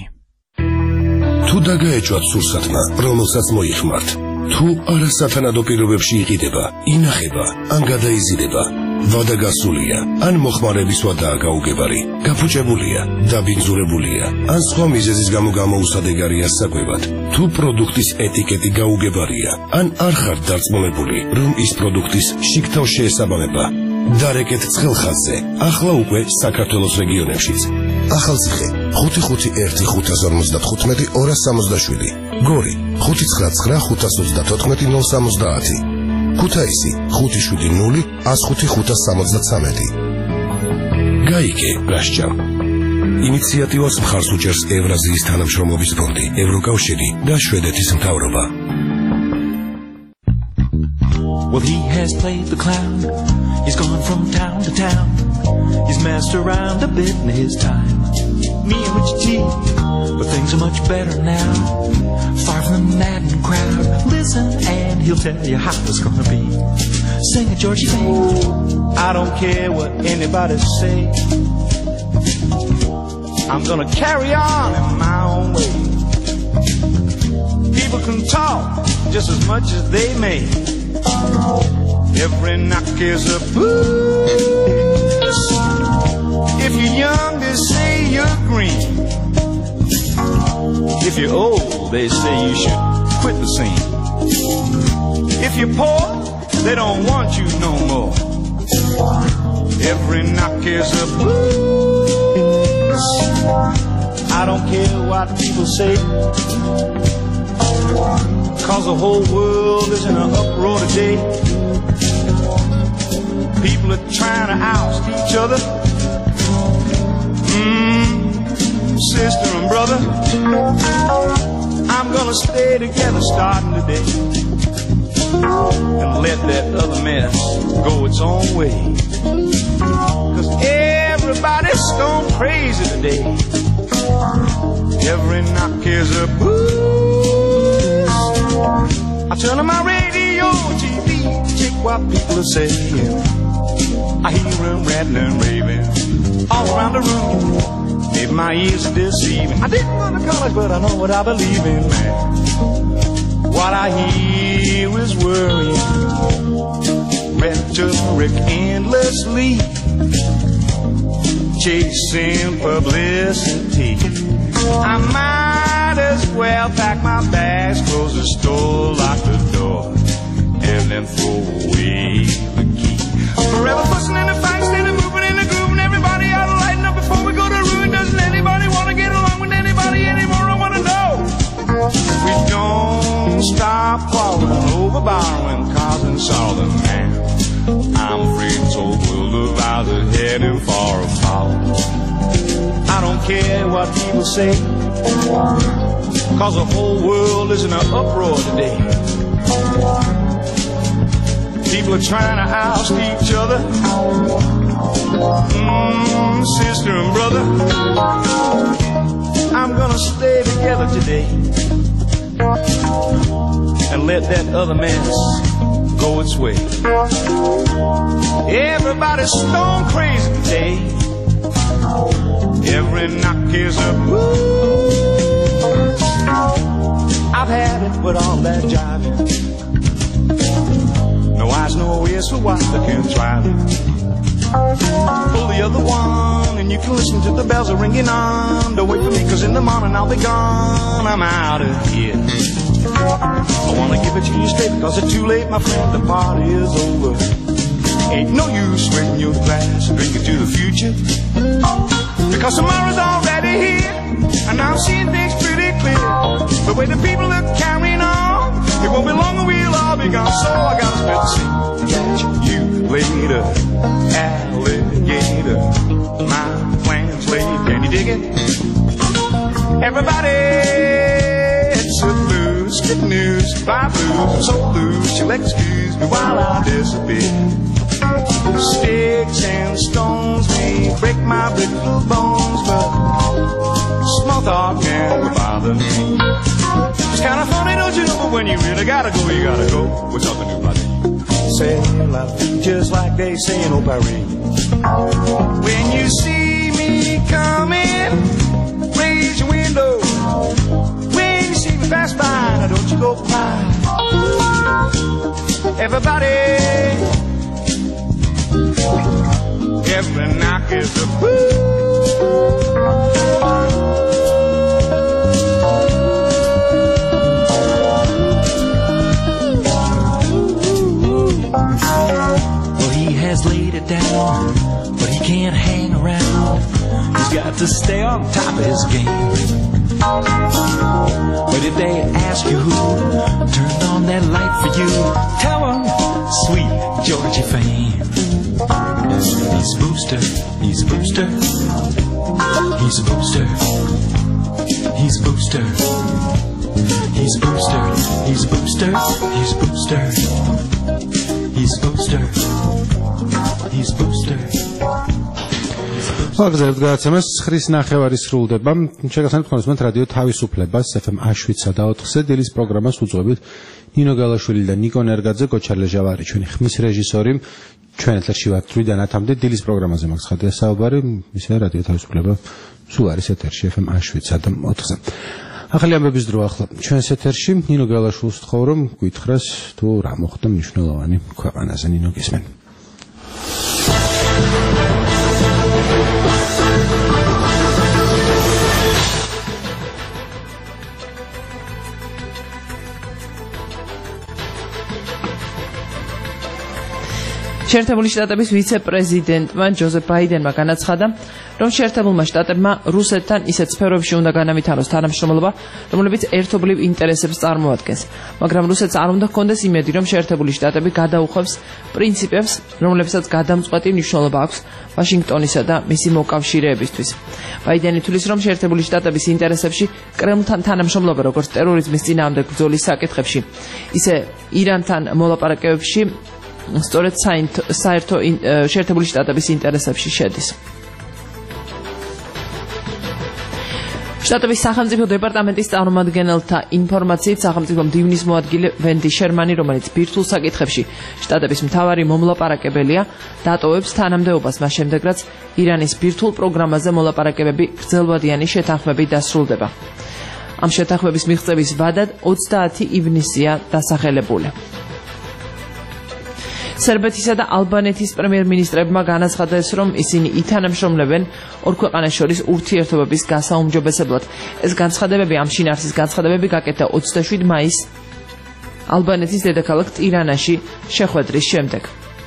თუ დაგაეჭვათ სურსათმა, რომელსაც მოიხმართ, თუ არასათანადო პირობებში იყიდება, ინახება, ან გადაიზიდება, ვადა გასულია, ან მოხმარების ვადაა გაუგებარი, გაფუჭებულია, დაბინძურებულია, ან სხვა მიზეზის გამო გამოუსადეგარია საკვებად, თუ პროდუქტის ეტიკეტი გაუგებარია, ან არ ხართ დარწმუნებული, რომ ის პროდუქტის შიგთავ შეესაბამება, დარეკეთ ცხელხაზზე, ახლა უკვე საქართველოს რეგიონებშიც. ახალციხე, ხუთი ხუთი ერთი ხუთას ორმოცდათხუთმეტი ორას სამოცდაშვიდი, გორი, ხუთი ცხრა ცხრა ხუთას ოცდათოთხმეტი ნულ სამოცდაათი. ქუთაისი ხუთი შვიდი ნული ას ხუთი ხუთას სამოცდათვრამეტი. გაიგე გასჯა. ინიციატივას მხარს უჭერს ევრაზიის თანამშრომლობის ფონდი, ევროკავშირი და შვედეთის მთავრობა. Well, he has played the clown. He's gone from town to town. He's messed around a bit in his time. Me and Richie T, but things are much better now. Far from the maddening crowd. Listen and he'll tell you how it's gonna be. Sing it, Georgie, sing. I don't care what anybody say. I'm gonna carry on in my own way. People can talk just as much as they may. Every knock is a boost. If you're young, they say you're green. If you're old, they say you should quit the scene. If you're poor, they don't want you no more. Every knock is a boost. I don't care what people say, 'cause the whole world is in an uproar today. People are trying to oust each other. Mm, sister and brother, I'm gonna stay together starting today and let that other mess go its own way. 'Cause everybody's stone crazy today. Every knock is a boost. I turn on my radio, T V, check what people are saying. I hear them rattling, raving all around the room. Maybe my ears are deceiving. I didn't go to college, but I know what I believe in, man. What I hear is worrying, rhetoric endlessly, chasing publicity. I might as well pack my bags, close the store, lock the door, and then throw away the key. Forever fussing in the fight, standing moving in the groove, and everybody ought to lighten up before we go to ruin. Doesn't anybody want to get along with anybody anymore? I want to know. We don't stop quarreling over borrowing, causing sorrow, the man. I'm afraid this whole world of ours is heading for a fall. I don't care what people say, 'cause the whole world is in an uproar today. People are trying to oust each other. Mm, sister and brother, I'm gonna stay together today and let that other mess go its way. Everybody's stone crazy today. Every knock is a boost. I've had it with all that jiving. No eyes, no ears for what they can try it. Pull the other one and you can listen to the bells are ringing on. Don't wait for me, 'cause in the morning I'll be gone. I'm out of here. I wanna give it to you straight, 'cause it's too late, my friend, the party is over. Ain't no use wetting your glass and drinking to the future, because tomorrow's already here, and I'm seeing things pretty clear. The way the people are carrying on, it won't be long and we'll all be gone. So I gotta spit the sea, catch you later, alligator. My plan's laid, can you dig it? Everybody, it's a blues, good news, bye blues, I'm so loose, you'll excuse me while I disappear. Sticks and stones may break my brittle bones, but small talk can't bother me. It's kind of funny, don't you know, but when you really gotta go, you gotta go with something new, my dear. Say la vie, just like they say in Old Paris. When you see me coming, raise your window. When you see me pass by, now don't you go cry. Everybody, every knock is a boo. Well, he has laid it down, but he can't hang around. He's got to stay on top of his game. But if they ask you who turned on that light for you, tell them got your fame. He's a booster, he's a booster. He's a booster. He's a booster. He's a booster. He's a booster. He's a booster. He's a booster. He's a booster. აგზავთ გადაცემას ხრის ნახევარი სრულდება. შეგახსენებთ ხონდეთ რადიო თავისუფლებას ეფ ემ შვიდსა და ოთხზე დილის პროგრამას უძღვებით ნინო გალაშვილი და ნიკო ნერგაძე, გოჩარლე ჟავარი ჩვენი ხმის რეჟისორი. ჩვენ ეთერში ვართ თვრიდან ათამდე დილის პროგრამაზე მაქვს ხადია საუბარი, ისე რადიო თავისუფლება სულ არის ეთერში ეფ ემ შვიდსა და ოთხზე. ახალი ამბების დრო ახლა ჩვენს ეთერში ნინო გალაშვილს ვთხოვ რომ გითხრას თუ რა მოხდა მნიშვნელოვანი ქვეყანაზე. ნინო, გისმენ. შეერთებული შტატების ვიცე-პრეზიდენტმა ჯოზეფ ბაიდენმა განაცხადა, რომ შეერთებულმა შტატებმა რუსეთთან ისეთ სფეროებში უნდა განავითაროს თანამშრომლობა, რომლებიც ერთობლივ ინტერესებს წარმოადგენს, მაგრამ რუსეთს არ უნდა ჰქონდეს იმედი, რომ შეერთებული შტატები გადაუხვევს პრინციპებს, რომლებსაც გადამწყვეტი მნიშვნელობა აქვს ვაშინგტონისა და მისი მოკავშირეებისთვის. ბაიდენი თვლის, რომ შეერთებული შტატების ინტერესებში კრემლთან თანამშრომლობა, როგორც ტერორიზმის წინააღმდეგ ბრძოლის საკითხებში, ისე ირანთან მოლაპარაკებებში სწორედ საერთო შეერთებული შტატების ინტერესებში შედის. შტატების სახელმწიფო დეპარტამენტის წარმომადგენელთა ინფორმაციით სახელმწიფო მდივნის მოადგილე ვენდი შერმანი, რომელიც ბირთვულ საკითხებში შტატების მთავარი მომლაპარაკებელია, დატოვებს თანამდებობას მას შემდეგ, რაც ირანის ბირთვულ პროგრამაზე მოლაპარაკებები გრძელვადიანი შეთანხმებით დასრულდება. ამ შეთანხმების მიღწევის ვადად ოცდაათი ივნისია დასახელებული. სერბეთისა და ალბანეთის პრემიერ-მინისტრებმა განაცხადეს, რომ ისინი ითანამშრომლებენ ორ ქვეყანას შორის ურთიერთობების გასაუმჯობესებლად. ეს განცხადებები, ამ შინაარსის განცხადებები გაკეთდა ოცდაშვიდი მაისს ალბანეთის დედაქალაქ ტირანაში შეხვედრის შემდეგ.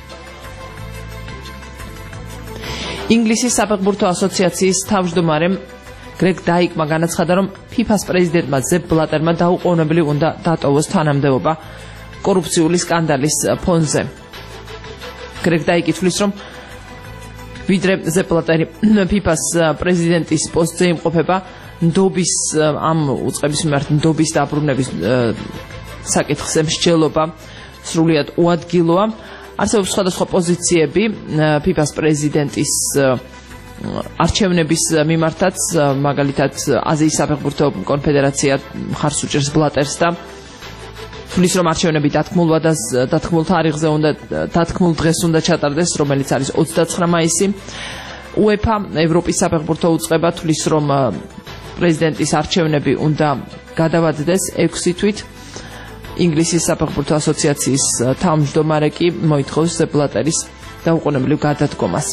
ინგლისის საფეხბურთო ასოციაციის თავმჯდომარემ გრეგ დაიკმა განაცხადა, რომ ფიფას პრეზიდენტმა ზეპ ბლატერმა დაუყოვნებლივ უნდა დატოვოს თანამდებობა კორუფციული სკანდალის ფონზე. გრეგ დაიკი თვლის, რომ ვიდრე ზეპ ბლატერი ფიფას პრეზიდენტის პოსტზე იმყოფება, ნდობის ამ უწყების მიმართ ნდობის დაბრუნების საკითხზე მსჯელობა სრულიად უადგილოა. არსებობს სხვადასხვა პოზიციები ფიფას პრეზიდენტის არჩევნების მიმართაც, მაგალითად აზიის საფეხბურთო კონფედერაცია მხარს უჭერს ბლატერს და თulis რომ არჩევნები დათქმულვა და დათქმულ თარიღზე უნდა დათქმულ დღეს უნდა ჩატარდეს, რომელიც არის ოცდაცხრა მაისი. უეფა ევროპის საფეხბურთო უწყება თulis რომ პრეზიდენტის არჩევნები უნდა გადავადდეს ექვსი თვით. ინგლისის საფეხბურთო ასოციაციის თავმჯდომარე კი მოითხოვს ზეპ ბლატერის დაუყოვნებლივ გადადგომას.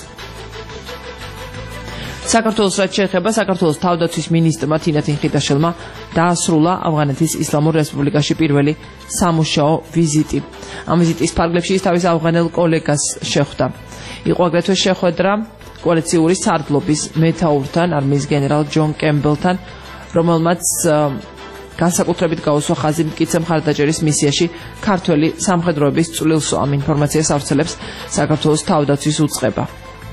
საქართველოს რაც შეეხება, საქართველოს თავდაცვის მინისტრმა თინათინ ხიდაშელმა დაასრულა ავღანეთის ისლამურ რესპუბლიკაში პირველი სამუშაო ვიზიტი. ამ ვიზიტის ფარგლებში ის თავის ავღანელ კოლეგას შეხვდა. იყო აგრეთვე შეხვედრა კოალიციური სარდლობის მეთაურთან, არმიის გენერალ ჯონ კემბელთან, რომელმაც განსაკუთრებით გაუსვა ხაზი მტკიცე მხარდაჭერის მისიაში ქართველი სამხედროების წვლილს. ამ ინფორმაციას ავრცელებს საქართველოს თავდაცვის უწყება.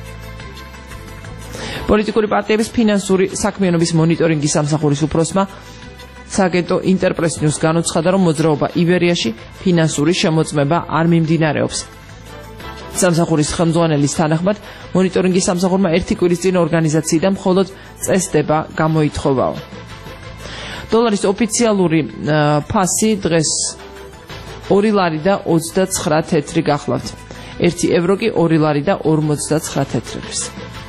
პოლიტიკური პარტიების ფინანსური საქმიანობის მონიტორინგის სამსახურის უფროსმა სააგენტო ინტერპრეს ნიუს განუცხადა, რომ მოძრაობა იბერიაში ფინანსური შემოწმება არ მიმდინარეობს. სამსახურის ხელმძღვანელის თანახმად, მონიტორინგის სამსახურმა ერთი კვირის წინ ორგანიზაციიდან მხოლოდ წესდება გამოითხოვაო. დოლარის ოფიციალური ფასი დღეს ორი ლარი და ოცდაცხრა თეთრი გახლავთ. ერთი ევრო კი ორი ლარი და ორმოცდაცხრა თეთრი ღირს.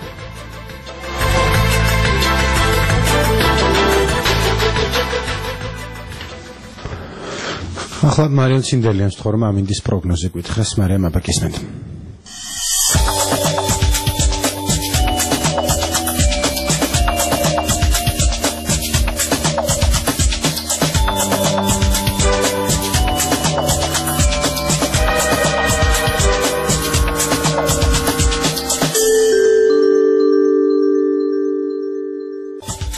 ახლა მარიამ ცინდელიანს ვთხოვ, რომ ამინდის პროგნოზი გითხრას. მარიამ, აბა გისმენთ.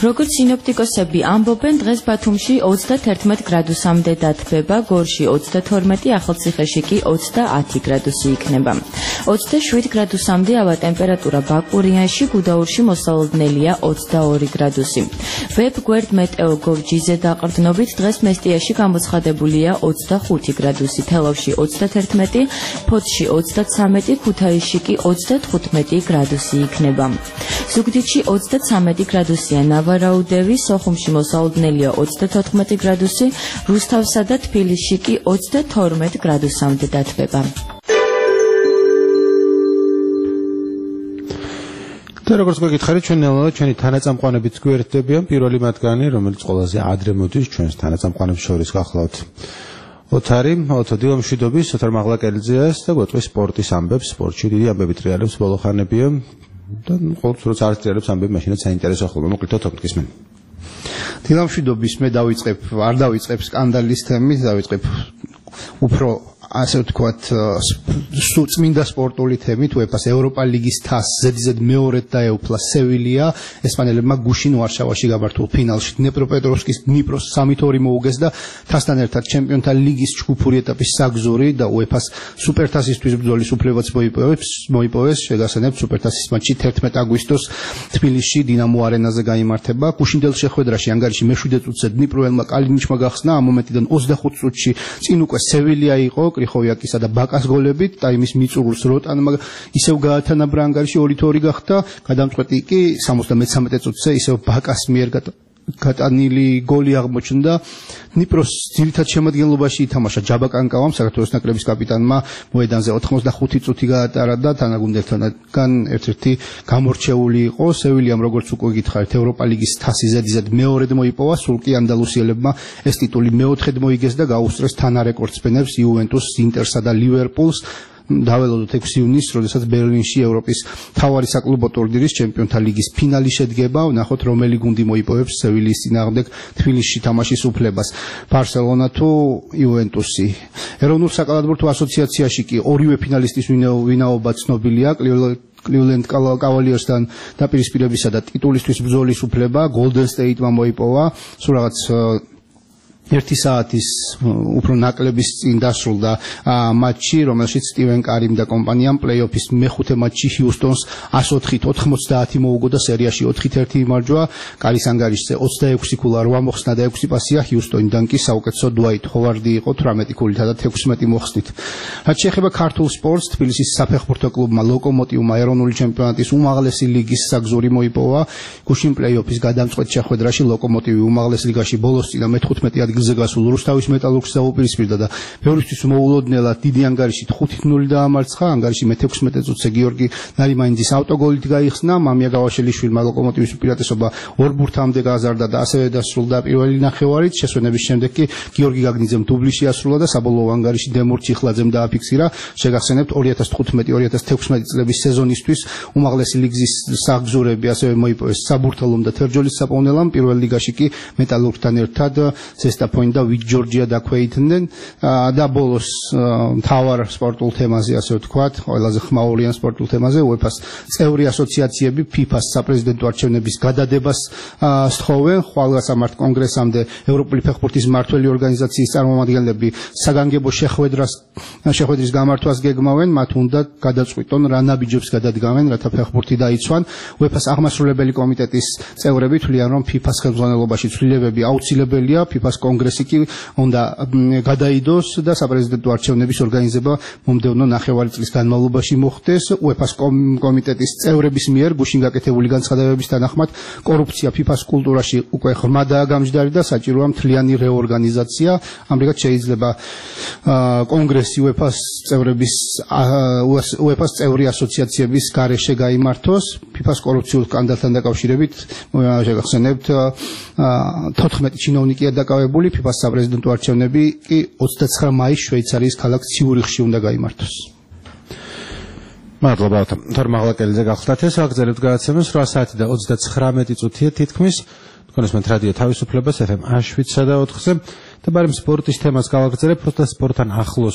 როგორც სინოპტიკოსები ამბობენ, დღეს ბათუმში ოცდაათი გრადუსამდე დათბება, გორში ოცდათორმეტი, ახალციხეში კი ოცდაათი გრადუსი იქნება. ოცდაშვიდ გრადუსამდე ავა ტემპერატურა ბაკურიანში, გუდაურში მოსალოდნელია ოცდაორი გრადუსი. ვებ გვერდ მეტეოგოვ.gz დაყრდნობით დღეს მესტიაში გამოცხადებულია ოცდახუთი გრადუსი, თელავში ოცდათერთმეტი, ფოთში ოცდაცამეტი, ქუთაისში კი ოცდათხუთმეტი გრადუსი იქნება. ზუგდიდში ოცდაცამეტი გრადუსია, ნავარაუდევი, სოხუმში მოსალოდნელია ოცდათოთხმეტი გრადუსი, რუსთავსა და თბილისში კი ოცდათორმეტ გრადუსამდე დათბება. და როგორც გეკითხარით, ჩვენი ჩვენი თანაწამყვანებიც გვერდებიან, პირველი მათგანი, რომელიც ყველაზე ადრე მოდის ჩვენს თანაწამყვანებს შორის გახლავთ. ოთარი, ოთო დილამშვიდობის, ოთარ მაღლაკელიძეას და გვეტყვის სპორტის ამბებს, სპორტში დიდი ამბები ტრიალებს ბოლო ხანებია. და ყოველთვის როცა არ ტრიალებს ამბები, მაშინაც საინტერესო ხოლმე. მოკლედ ოთო გისმენ. დილამშვიდობის, მე დავიწყებ, არ დავიწყებ სკანდალის თემით, დავიწყებ უფრო ასე ვთქვათ, წმინდა სპორტული თემით, უეფას ევროპა ლიგის თასს ზედიზედ მეორედ დაეუფლა სევილია, ესპანელებმა გუშინ ვარშავაში გამართულ ფინალში დნეპროპეტროვსკის დნიპროს სამი ორი მოუგეს და თასთან ერთად ჩემპიონთა ლიგის ჯგუფური ეტაპის საგზური და უეფას სუპერთასისთვის ბრძოლის უფლებაც მოიპოვებს, მოიპოვეს, შეგასენებთ სუპერთასის მატჩი თერთმეტი აგვისტოს თბილისში დინამო არენაზე გაიმართება. გუშინდელ შეხვედრაში ანგარიში მეშვიდე წუთზე დნიპროელმა კალინიჩმა გახსნა, ამ მომენტიდან ოცდახუთ წუთში წინ უკვე სევილია იყო კრიხოვიაკისა და ბაკას გოლებით, ტაიმის მიწურულს როტანმა ისევ გაათანაბრა ანგარიში ორი ორი გახდა, გადამწყვეტი კი სამოცდამეცამეტე წუთზე ისევ ბაკას მიერ გატანილი გოლი აღმოჩნდა. დნიპროს ძირითად შემადგენლობაში ითამაშა ჯაბა კანკავამ, საქართველოს ნაკრების კაპიტანმა მოედანზე ოთხმოცდახუთი წუთი გაატარა და თანაგუნდელთაგან ერთ-ერთი გამორჩეული იყო. სევილიამ, როგორც უკვე გითხარით, ევროპა ლიგის თასი ზედიზედ მეორედ მოიპოვა, სულ კი ანდალუსიელებმა ეს ტიტული მეოთხედ მოიგეს და გაუსწრეს თანარეკორდსმენებს იუვენტუსს, ინტერსა და ლივერპულს. დაველოდოთ ექვსი ივნისს, როდესაც ბერლინში ევროპის მთავარი საკლუბო ტურნირის ჩემპიონთა ლიგის ფინალი შედგება, ვნახოთ რომელი გუნდი მოიპოვებს სევილიის წინააღმდეგ თბილისში თამაშის უფლებას, ბარსელონა თუ იუვენტუსი. ეროვნულ საკალათბურთო ასოციაციაში კი ორივე ფინალისტის ვინაობა ცნობილია, კლივლენდ კავალიერსთან დაპირისპირებისა და ტიტულისთვის ბრძოლის უფლება გოლდენ სტეიტმა მოიპოვა, სულ რაღაც ერთი საათის უფრო ნაკლების წინ დასრულდა მატჩი, რომელშიც სტივენ კარიმ და კომპანიამ პლეი-ოფის მეხუთე მატჩში ჰიუსტონს ასოთხით ოთხმოცდაათი მოუგო და სერიაში ოთხით ერთი იმარჯვა. კარის ანგარიშზე ოცდაექვსი ქულა, რვა მოხსნა და ექვსი პასია, ჰიუსტონიდან კი საუკეთესო დუაით ჰოვარდი იყო თვრამეტი ქულითა და თექვსმეტი მოხსნით. რაც შეეხება ქართულ სპორტს, თბილისის საფეხბურთო კლუბმა ლოკომოტივმა ეროვნული ჩემპიონატის უმაღლესი ლიგის საგზური მოიპოვა. გუშინ პლეი-ოფის გადამწყვეტ შეხვედრაში ლოკომოტივი უმაღლეს ლიგაში ბოლოს წინა მეთოთხმეტე ადგილზე გასულ რუსთავის მეტალურგს დაუპირისპირდა და ბევრისთვის მოულოდნელად დიდი ანგარიშით ხუთი ნული დაამარცხა. ანგარიში მეთექვსმეტე წუთზე გიორგი ნარიმანიძის ავტოგოლით გაიხსნა. მამია გავაშელიშვილმა ლოკომოტივის უპირატესობა ორ ბურთამდე გააზარდა და ასევე დასრულდა პირველი ნახევარით. შესვენების შემდეგ კი გიორგი გაგნიძემ დუბლიში ასრულა და საბოლოო ანგარიში დემურ ჩიხლაძემ დააფიქსირა. შეგახსენებთ ორი ათას თხუთმეტი ორი ათას თექვსმეტი წლების სეზონისთვის უმაღლესი ლიგის საგზურები ასევე მოიპოვეს საბურთალომ და თერჯოლის საპოვნელამ. პირველ ლიგაში კი მეტალურგთან ერთად ზესტაფონი და ვით ჯორჯია დაქვეითდნენ და ბოლოს მთავარ სპორტულ თემაზე, ასე ვთქვათ, ყველაზე ხმაურიან სპორტულ თემაზე, უეფას წევრი ასოციაციები ფიფას საპრეზიდენტო არჩევნების გადადებას სთხოვენ. ხვალგასამართ კონგრესამდე ევროპული ფეხბურთის მმართველი ორგანიზაციის წარმომადგენლები საგანგებო შეხვედრას შეხვედრის გამართვას გეგმავენ, მათ უნდა გადაწყვიტონ რა ნაბიჯებს გადადგამენ, რათა ფეხბურთი დაიცვან. უეფას აღმასრულებელი კომიტეტის წევრები თვლიან, რომ ფიფას ხელმძღვანელობაში ცვლილებები აუცილებელია, ფიფას კონგრესი კი უნდა გადაიდოს და საპრეზიდენტო არჩევნების ორგანიზება მომდევნო ნახევარი წლის განმავლობაში მოხდეს. უეფას კომიტეტის წევრების მიერ გუშინ გაკეთებული განცხადებების თანახმად კორუფცია ფიფას კულტურაში უკვე ღრმადაა გამჯდარი და საჭიროა მთლიანი რეორგანიზაცია. ამრიგად შეიძლება კონგრესი უეფას წევრების უეფას წევრი ასოციაციების გარეშე გაიმართოს. ფიფას კორუფციულ სკანდალთან დაკავშირებით შეგახსენებთ თოთხმეტი ჩინოვნიკია დაკავებული. ფიფას საპრეზიდენტო არჩევნები კი ოცდაცხრა მაისს შვეიცარიის ქალაქ ციურიხში უნდა გაიმართოს. მადლობა. თორ მაღლაკელიძე გახლდათ ეს აგზელებთ გადაცემას რვა საათი და ოცდაცხრამეტი წუთია თითქმის. თქვენესმენთ რადიო თავისუფლებას ეფ ემ შვიდსა და ოთხზე და ბარემ სპორტის თემას გავაგრძელებ, просто სპორტთან ახლოს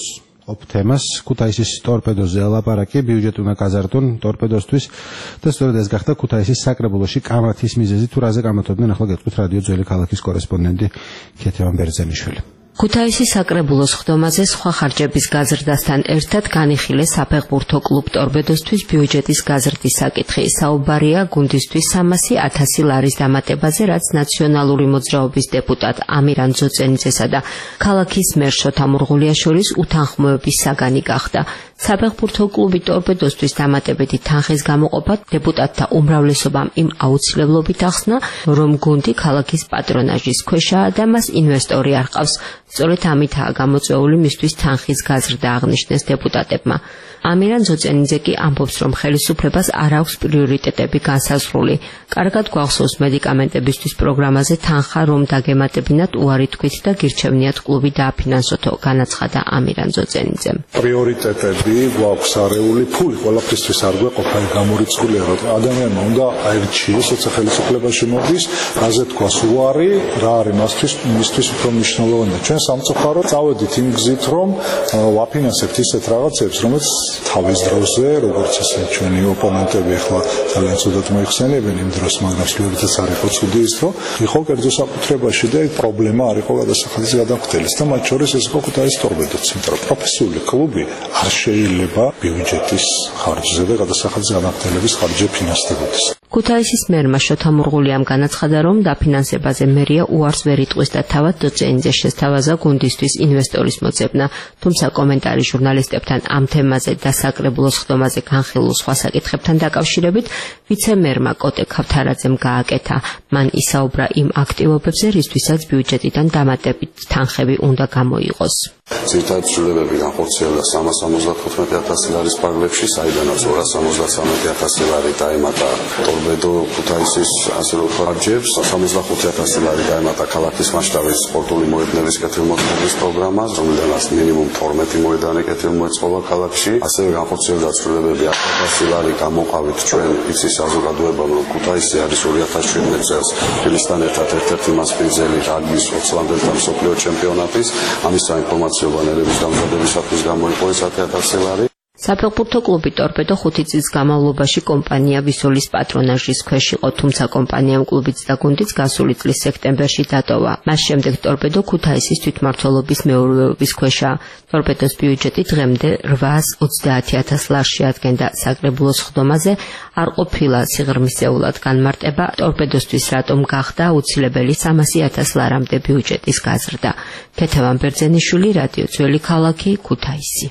უზრუნველყოფ თემას, ქუთაისის ტორპედოზე ლაპარაკი, ბიუჯეტი უნდა გაზარდონ ტორპედოსთვის და სწორედ ეს გახდა ქუთაისის საკრებულოში კამათის მიზეზი. თუ რაზე გამართოდნენ, ახლა გეტყვით რადიო ძველი ქალაქის კორესპონდენტი ქეთევან ბერძენიშვილი. ქუთაისის საკრებულოს ხდომაზე სხვა ხარჯების გაზრდასთან ერთად განიხილეს საფეხბურთო კლუბ ტორპედოსთვის ბიუჯეტის გაზრდის საკითხი. საუბარია გუნდისთვის სამასი ათასი ლარის დამატებაზე, რაც ნაციონალური მოძრაობის დეპუტატ ამირან ძოწენიძესა და ქალაქის მერ შოთა მურღულიას შორის უთანხმოების საგანი გახდა. საფეხბურთო კლუბი ტორპედოსთვის დამატებითი თანხის გამოყოფა დეპუტატთა უმრავლესობამ იმ აუცილებლობით ახსნა, რომ გუნდი ქალაქის პატრონაჟის ქვეშაა და მას ინვესტორი არ ყავს. სწორედ ამითაა გამოწვეული მისთვის თანხის გაზრდა, აღნიშნეს დეპუტატებმა. ამირან ძოწენიძე კი ამბობს, რომ ხელისუფლებას არ აქვს პრიორიტეტები განსაზღვრული. კარგად გვახსოვს მედიკამენტებისთვის პროგრამაზე თანხა რომ დაგემატებინათ უარი თქვით და გირჩევნიათ კლუბი დააფინანსოთო, განაცხადა ამირან ძოწენიძემ. პრიორიტეტები გვაქვს არეული, ფული ყველაფრისთვის არ გვეყოფა, გამორიცხულია, რომ ადამიანმა უნდა აერჩიოს, როცა ხელისუფლებაში მოდის, რაზე თქვას უარი, რა არის მასთვის, მისთვის უფრო მნიშვნელოვანია. ჩვენ სამწუხაროდ წავედით იმ გზით, რომ ვაფინანსებთ ისეთ რაღაცებს, რომელიც თავის დროზე, როგორც ასე ჩვენი ოპონენტები ახლა ძალიან ცუდად მოიხსენებენ იმ დროს, მაგრამ სულებითაც არ იყო ცუდი ის, რომ იყო კერძო საკუთრებაში და პრობლემა არ იყო გადასახადის გადამხდელის და მათ შორის ეს იყო ქუთაისის ტორპედოც, იმიტომ რომ პროფესიული კლუბი არ შეიძლება ბიუჯეტის ხარჯზე და გადასახადის გადამხდელების ხარჯზე ფინანსდებოდეს. ქუთაისის მერმა შოთა მურღულიამ განაცხადა, რომ დაფინანსებაზე მერია უარს ვერ იტყვის და თავად ძოწენიძე შესთავაზა გუნდისთვის ინვესტორის მოძებნა, თუმცა კომენტარი ჟურნალისტებთან ამ თემაზე და საკრებულოს ხდომაზე განხილულ სხვა საკითხებთან დაკავშირებით ვიცე-მერმა კოტე ქავთარაძემ გააკეთა. მან ისაუბრა იმ აქტივობებზე, რისთვისაც ბიუჯეტიდან დამატებით თანხები უნდა გამოიყოს. ძირითადად ცვლილებები განხორციელდა სამას სამოცდათხუთმეტი ათასი ლარის პარალელში, საიდანაც ორას სამოცდასამეტი ათასი ლარი დაემატა ტორპედო ქუთაისის ასე რომ ხარჯებს, სამოცდახუთი ათასი ლარი დაემატა ქალაქის მასშტაბის სპორტული მოედნების კეთილმოწყობის პროგრამას, რომლიდანაც მინიმუმ თორმეტი მოედანი კეთილმოწყობა ქალაქში. ასევე განხორციელდა ცვლილებები ათასი ლარი გამოყავით ჩვენ იცის საზოგადოებამ, რომ ქუთაისი არის ორი ათას შვიდმეტ წელს თბილისთან ერთად ერთ-ერთი მასპინძელი რაგბის ოცლამდელთა მსოფლიო ჩემპიონატის. ამის საინფორმაციო ბანერების დამზადებისათვის გამოიყო ეს ათი ლარი. საფეხბურთო კლუბი ტორპედო ხუთი წლის განმავლობაში კომპანია ვისოლის პატრონაჟის ქვეშ იყო, თუმცა კომპანიამ კლუბიც და გუნდიც გასული წლის სექტემბერში დატოვა. მას შემდეგ ტორპედო ქუთაისის თვითმმართველობის მეურვეობის ქვეშაა. ტორპედოს ბიუჯეტი დღემდე რვაას ოცდაათი ათას ლარს შეადგენდა. საკრებულოს ხდომაზე არ ყოფილა სიღრმისეულად განმარტება ტორპედოსთვის რატომ გახდა აუცილებელი სამასი ათას ლარამდე ბიუჯეტის გაზრდა. ქეთევან ბერძენიშვილი, რადიო ძველი ქალაქი, ქუთაისი.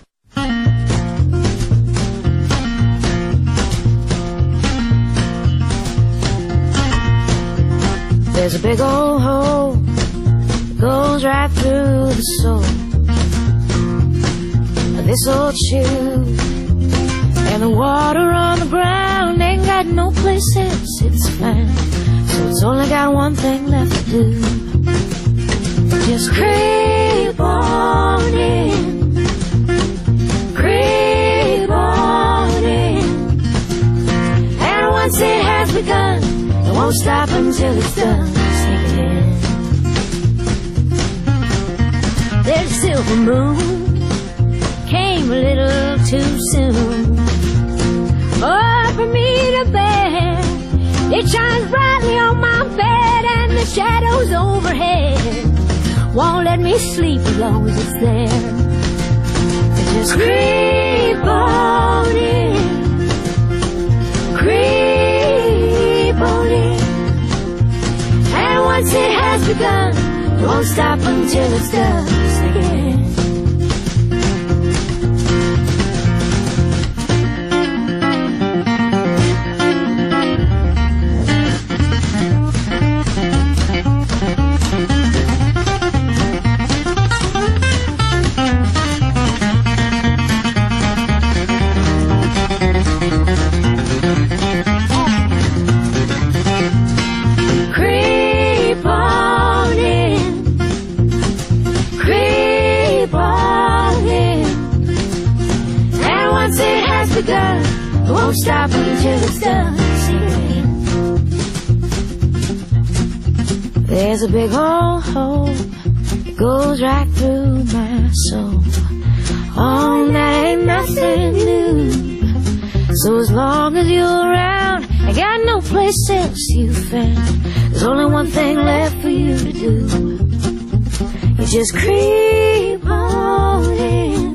There's a big old hole that goes right through the soul of this old shoe, and the water on the ground ain't got no place else it's found, so it's only got one thing left to do. Just creep on in, creep on in, and once it has begun, it won't stop until it's done. Sing it in. There's a silver moon, came a little too soon. Oh, for me to bear, it shines brightly on my bed, and the shadows overhead won't let me sleep as long as it's there. So just creep on in, creep on in, and once it has begun, it won't stop until it's done. Sing it in. It won't stop until it's done. Sing it in. There's a big old hole that goes right through my soul. Oh, that ain't nothing new. So as long as you're around, I got no place else you found. There's only one thing left for you to do. You just creep on in,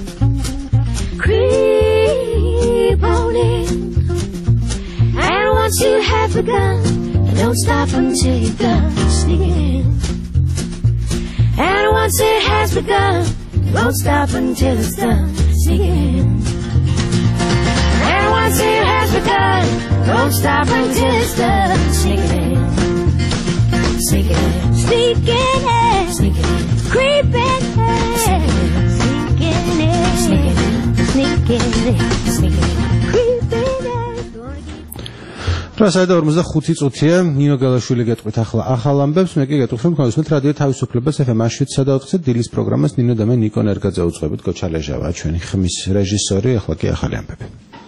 creep on in. And once you have begun, don't stop until you're done sneaking in. And once it has begun, don't stop until it's done sneaking in. And once it has begun, don't stop until it's done sneaking in. Sneaking in, sneaking in, sneaking in, creeping in, sneaking in, sneaking in, sneaking in, sneaking in, creeping in. Პრასადა ორმოცდახუთი წუთია ნინო გალაშვილი გეტყვით ახლა ახალ ამბებს მე კი გეტყვით რომ თქვენ რადიო თავისუფლებას ეფ ემ შვიდ და ოთხზე დილის პროგრამას ნინო და მე ნიკო ნერგაძე უძღვებით გოჩალეჟავა ჩვენი ხმის რეჟისორი ახლა კი ახალი ამბები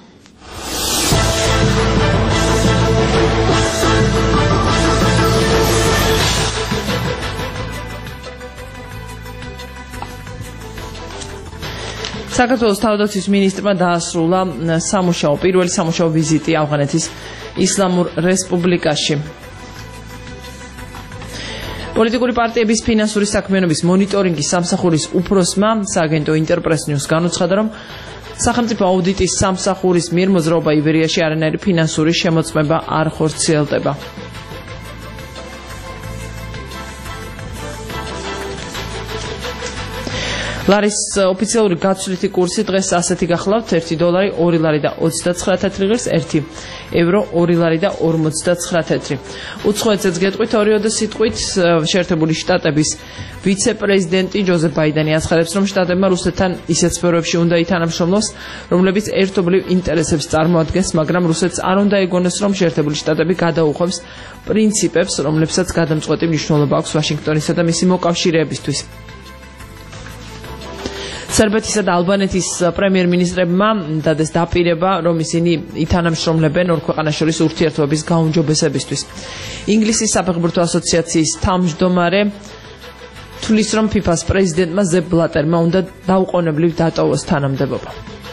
საქართველოს თავდაცვის მინისტრმა დაასრულა სამუშაო პირველი სამუშაო ვიზიტი ავღანეთის ისლამურ რესპუბლიკაში. პოლიტიკური პარტიების ფინანსური საქმიანობის მონიტორინგის სამსახურის უფროსმა სააგენტო ინტერპრეს ნიუს განუცხადა, რომ სახელმწიფო აუდიტის სამსახურის მიერ მოძრაობა იბერიაში არანაირი ფინანსური შემოწმება არ ხორციელდება. ლარის ოფიციალური გაცვლითი კურსი დღეს ასეთი გახლავთ ერთი დოლარი ორი ლარი და ოცდაცხრა თეთრი ღირს ერთი ევრო ორი ლარი და ორმოცდაცხრა თეთრი. უცხოეთზეც გეტყვით ორიოდე სიტყვით შეერთებული შტატების ვიცე-პრეზიდენტი ჯოზეფ ბაიდენი აცხადებს, რომ შტატებმა რუსეთთან ისეთ სფეროებში უნდა ითანამშრომლოს, რომლებიც ერთობლივ ინტერესებს წარმოადგენს, მაგრამ რუსეთს არ უნდა ეგონოს, რომ შეერთებული შტატები გადაუხვევს პრინციპებს, რომლებსაც გადამწყვეტი მნიშვნელობა აქვს ვაშინგტონისა და მისი მოკავშირეებისთვის. სერბეთისა და ალბანეთის პრემიერ-მინისტრებმა დადეს დაპირება, რომ ისინი ითანამშრომლებენ ორ ქვეყანას შორის ურთიერთობების გაუმჯობესებისთვის. ინგლისის საფეხბურთო ასოციაციის თავმჯდომარე თვლის, რომ ფიფას პრეზიდენტმა ზეპ ბლატერმა უნდა დაუყოვნებლივ დატოვოს თანამდებობა.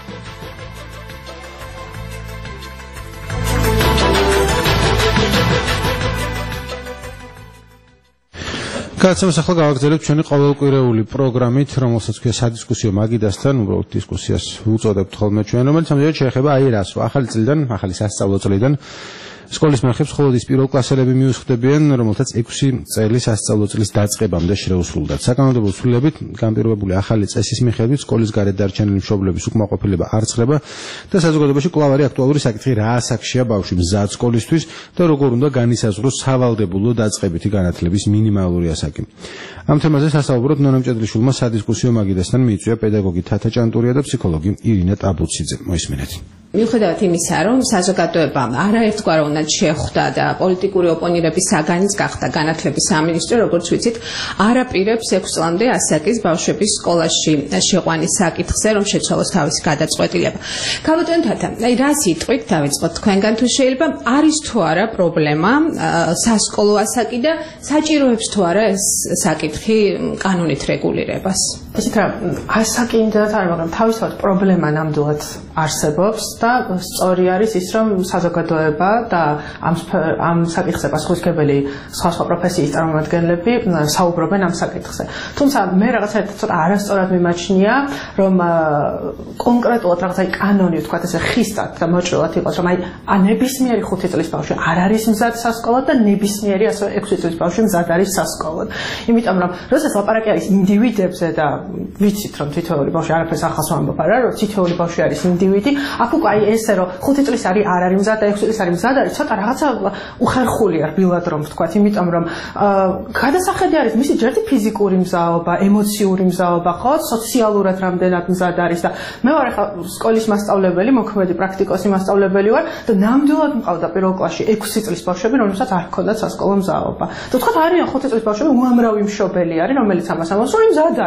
გადაცემას ახლა გავაგრძელებთ ჩვენი ყოველკვირეული პროგრამით, რომელსაც ქვია სადისკუსიო მაგიდასთან, უბრალოდ დისკუსიას უწოდებთ ხოლმე ჩვენ, რომელიც ამჟამად შეეხება აი რას, ახალი წლიდან, ახალი სასწავლო წლიდან სკოლის მერხებს მხოლოდ ის პირველ კლასელები მიუსხდებიან, რომელთაც ექვსი წელი სასწავლო წლის დაწყებამდე შეუსრულდათ. საკანონმდებლო ცვლილებით განპირობებული ახალი წესის მიხედვით სკოლის გარეთ დარჩენილი მშობლების უკმაყოფილება არ ცხრება და საზოგადოებაში კვლავ არის აქტუალური საკითხი, რა ასაკშია ბავშვი მზად სკოლისთვის და როგორ უნდა განისაზღვროს სავალდებულო დაწყებითი განათლების მინიმალური ასაკი. ამ თემაზე სასაუბროდ ნონა მჭედლიშვილმა სადისკუსიო მაგიდასთან მიიწვია პედაგოგი თათა ჭანტურია და ფსიქოლოგი ირინა ტაბუციძე. მოისმინეთ. მიუხედავად იმისა, რომ საზოგადოებამ არაერთგვაროვნად შეხვდა და პოლიტიკური ოპონირების საგანიც გახდა განათლების სამინისტრო, როგორც ვიცით, არაპირებს ექვს წლამდე ასაკის ბავშვების სკოლაში შეყვანის საკითხზე, რომ შეცვალოს თავისი გადაწყვეტილება. ქალბატონო თათა, აი რა სიტყვით დავიწყოთ თქვენგან, თუ შეიძლება არის თუ არა პრობლემა სასკოლო ასაკი და საჭიროებს თუ არა ეს საკითხი კანონით რეგულირებას? ისეთ რა ასაკი იმდენად არა, მაგრამ თავისთავად პრობლემა ნამდვილად არსებობს და სწორი არის ის, რომ საზოგადოება და ამ ამ საკითხზე პასუხისმგებელი სხვა სხვა პროფესიის წარმომადგენლები საუბრობენ ამ საკითხზე. თუმცა მე რაღაცაერთად ცოტა არასწორად მიმაჩნია, რომ კონკრეტულად რაღაცა კანონი ვთქვათ ესე ხისტად და მოჭრილად იყოს, რომ აი ნებისმიერი ხუთი წლის ბავშვი არ არის მზად სასკოლოდ და ნებისმიერი ასე ექვსი წლის ბავშვი მზად არის სასკოლოდ. იმიტომ რომ როდესაც ლაპარაკი არის ინდივიდებზე და ვიცით რომ თითოეული ბავშვი არაფერს ახალს ვამბობ არა, რომ თითოეული ბავშვი არის ინდივიდი, აქ უკვე აი ესე რომ ხუთი წლის არის არ არის მზად და ექვსი წლის არის მზად არის, ცოტა რაღაცა უხერხულია რბილად რომ ვთქვათ, იმიტომ რომ გადასახედი არის მისი ჯერტი ფიზიკური მზაობა, ემოციური მზაობა, ხო, სოციალურად რამდენად მზად არის და მე ვარ ახლა სკოლის მასწავლებელი, მოქმედი პრაქტიკოსი მასწავლებელი ვარ და ნამდვილად მყავდა პირველ კლასში ექვსი წლის ბავშვები, რომელსაც არ ჰქონდათ სასკოლო მზაობა. და ვთქვათ არიან ხუთი წლის ბავშვები უამრავი მშობელი არის, რომელიც ამას ამბობს, რომ მზად არის, რა გინდა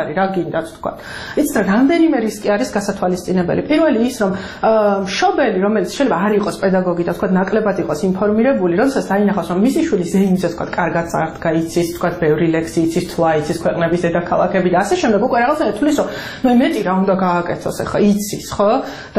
გინდათ თქვა. იცით რამდენიმე რისკი არის გასათვალისწინებელი. პირველი ის რომ მშობელი რომელიც შეიძლება არ იყოს პედაგოგი და თქვა ნაკლებად იყოს ინფორმირებული, როდესაც დაინახავს რომ მისი შვილი ზეიმზე თქვა კარგად წარდგა, იცის თქვა ბევრი ლექსი იცის, თვლა იცის ქვეყნების დედაქალაქები და ასე შემდეგ უკვე რაღაცა თulis რომ ნუ მეტი რა უნდა გააკეთოს ახლა იცის, ხო? და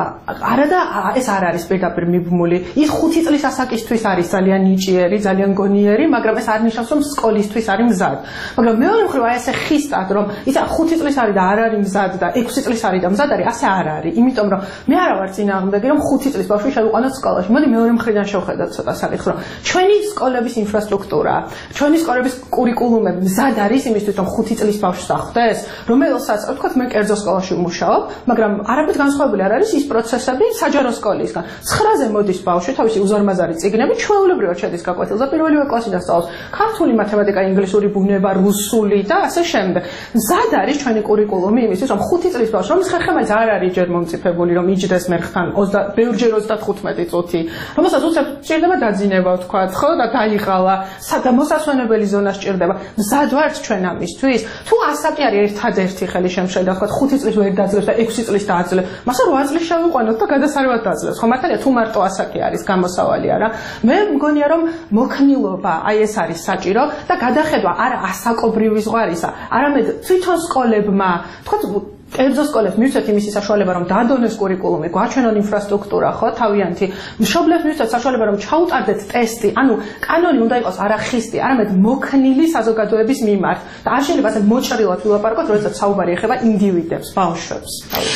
არა და ეს არ არის პირდაპირ მიბმული. ის ხუთი წლის ასაკისთვის არის ძალიან ნიჭიერი, ძალიან გონიერი, მაგრამ ეს არ ნიშნავს რომ სკოლისთვის არის მზად. მაგრამ მეორე მხრივ აი ესე ხისტად რომ ისა ხუთი წლის არის და არ არის მზად და ექვსი წლის არის და მზად არის, ასე არ არის. იმიტომ რომ მე არა ვარ წინააღმდეგი რომ ხუთი წლის ბავშვი შევიყვანოთ სკოლაში. მოდი მეორე მხრიდან შევხედოთ ცოტა საკითხს რომ ჩვენი სკოლების ინფრასტრუქტურა, ჩვენი სკოლების კურიკულუმები მზად არის იმისთვის რომ ხუთი წლის ბავშვს ახვდეს, რომელსაც თქვათ მე კერძო სკოლაში ვმუშაობ, მაგრამ არაფრით განსხვავებული არ არის ის პროცესები საჯარო სკოლისგან. ცხრაზე მოდის ბავშვი, თავისი უზარმაზარი წიგნები ჩვეულებრივად შედის გაკვეთილზე და პირველივე კლასიდან სწავლობს ქართული, მათემატიკა, ინგლისური, ბუნება, რუსული და ასე შემდეგ. მზად არის ჩვენი კურიკულუმი იმისთვის რომ ხუთი წლის ბავშვი, რომლის ხერხემაც არ არის ჯერ მომწიფებული რომ იჯდეს მერხთან ბევრჯერ ოცდახუთმეტი წუთი, რომელსაც უცებ სჭირდება დაძინება ვთქვათ, ხო და დაიღალა, სადა მოსასვენებელი ზონა სჭირდება. მზად ვართ ჩვენ ამისთვის? თუ ასაკი არის ერთადერთი ხელი შემშელდა, ვთქვათ, ხუთი წლის ვერ დაძლევს და ექვსი წლის დააძლევს, მასა რვა წლის შევიყვანოთ და გადასარევად დაძლევს. ხო მართალია თუ მარტო ასაკი არის გამოსავალი არა. მე მგონია რომ მოქნილობა აი ეს არის საჭირო და გადახედვა არა ასაკობრივი ზღვარისა, არამედ თვითონ სკოლებმა, თქვათ კერძო სკოლებს მივცეთ იმისი საშუალება რომ დაადონეს კურიკულუმი, გვაჩვენონ ინფრასტრუქტურა, ხო, თავიანთი. მშობლებს მივცეთ საშუალება რომ ჩაუტარდეთ ტესტი, ანუ კანონი უნდა იყოს არა ხისტი, არამედ მოქნილი საზოგადოების მიმართ. და არ შეიძლება ასე მოჭრილად ვილაპარაკოთ, როდესაც საუბარი ეხება ინდივიდებს, ბავშვებს.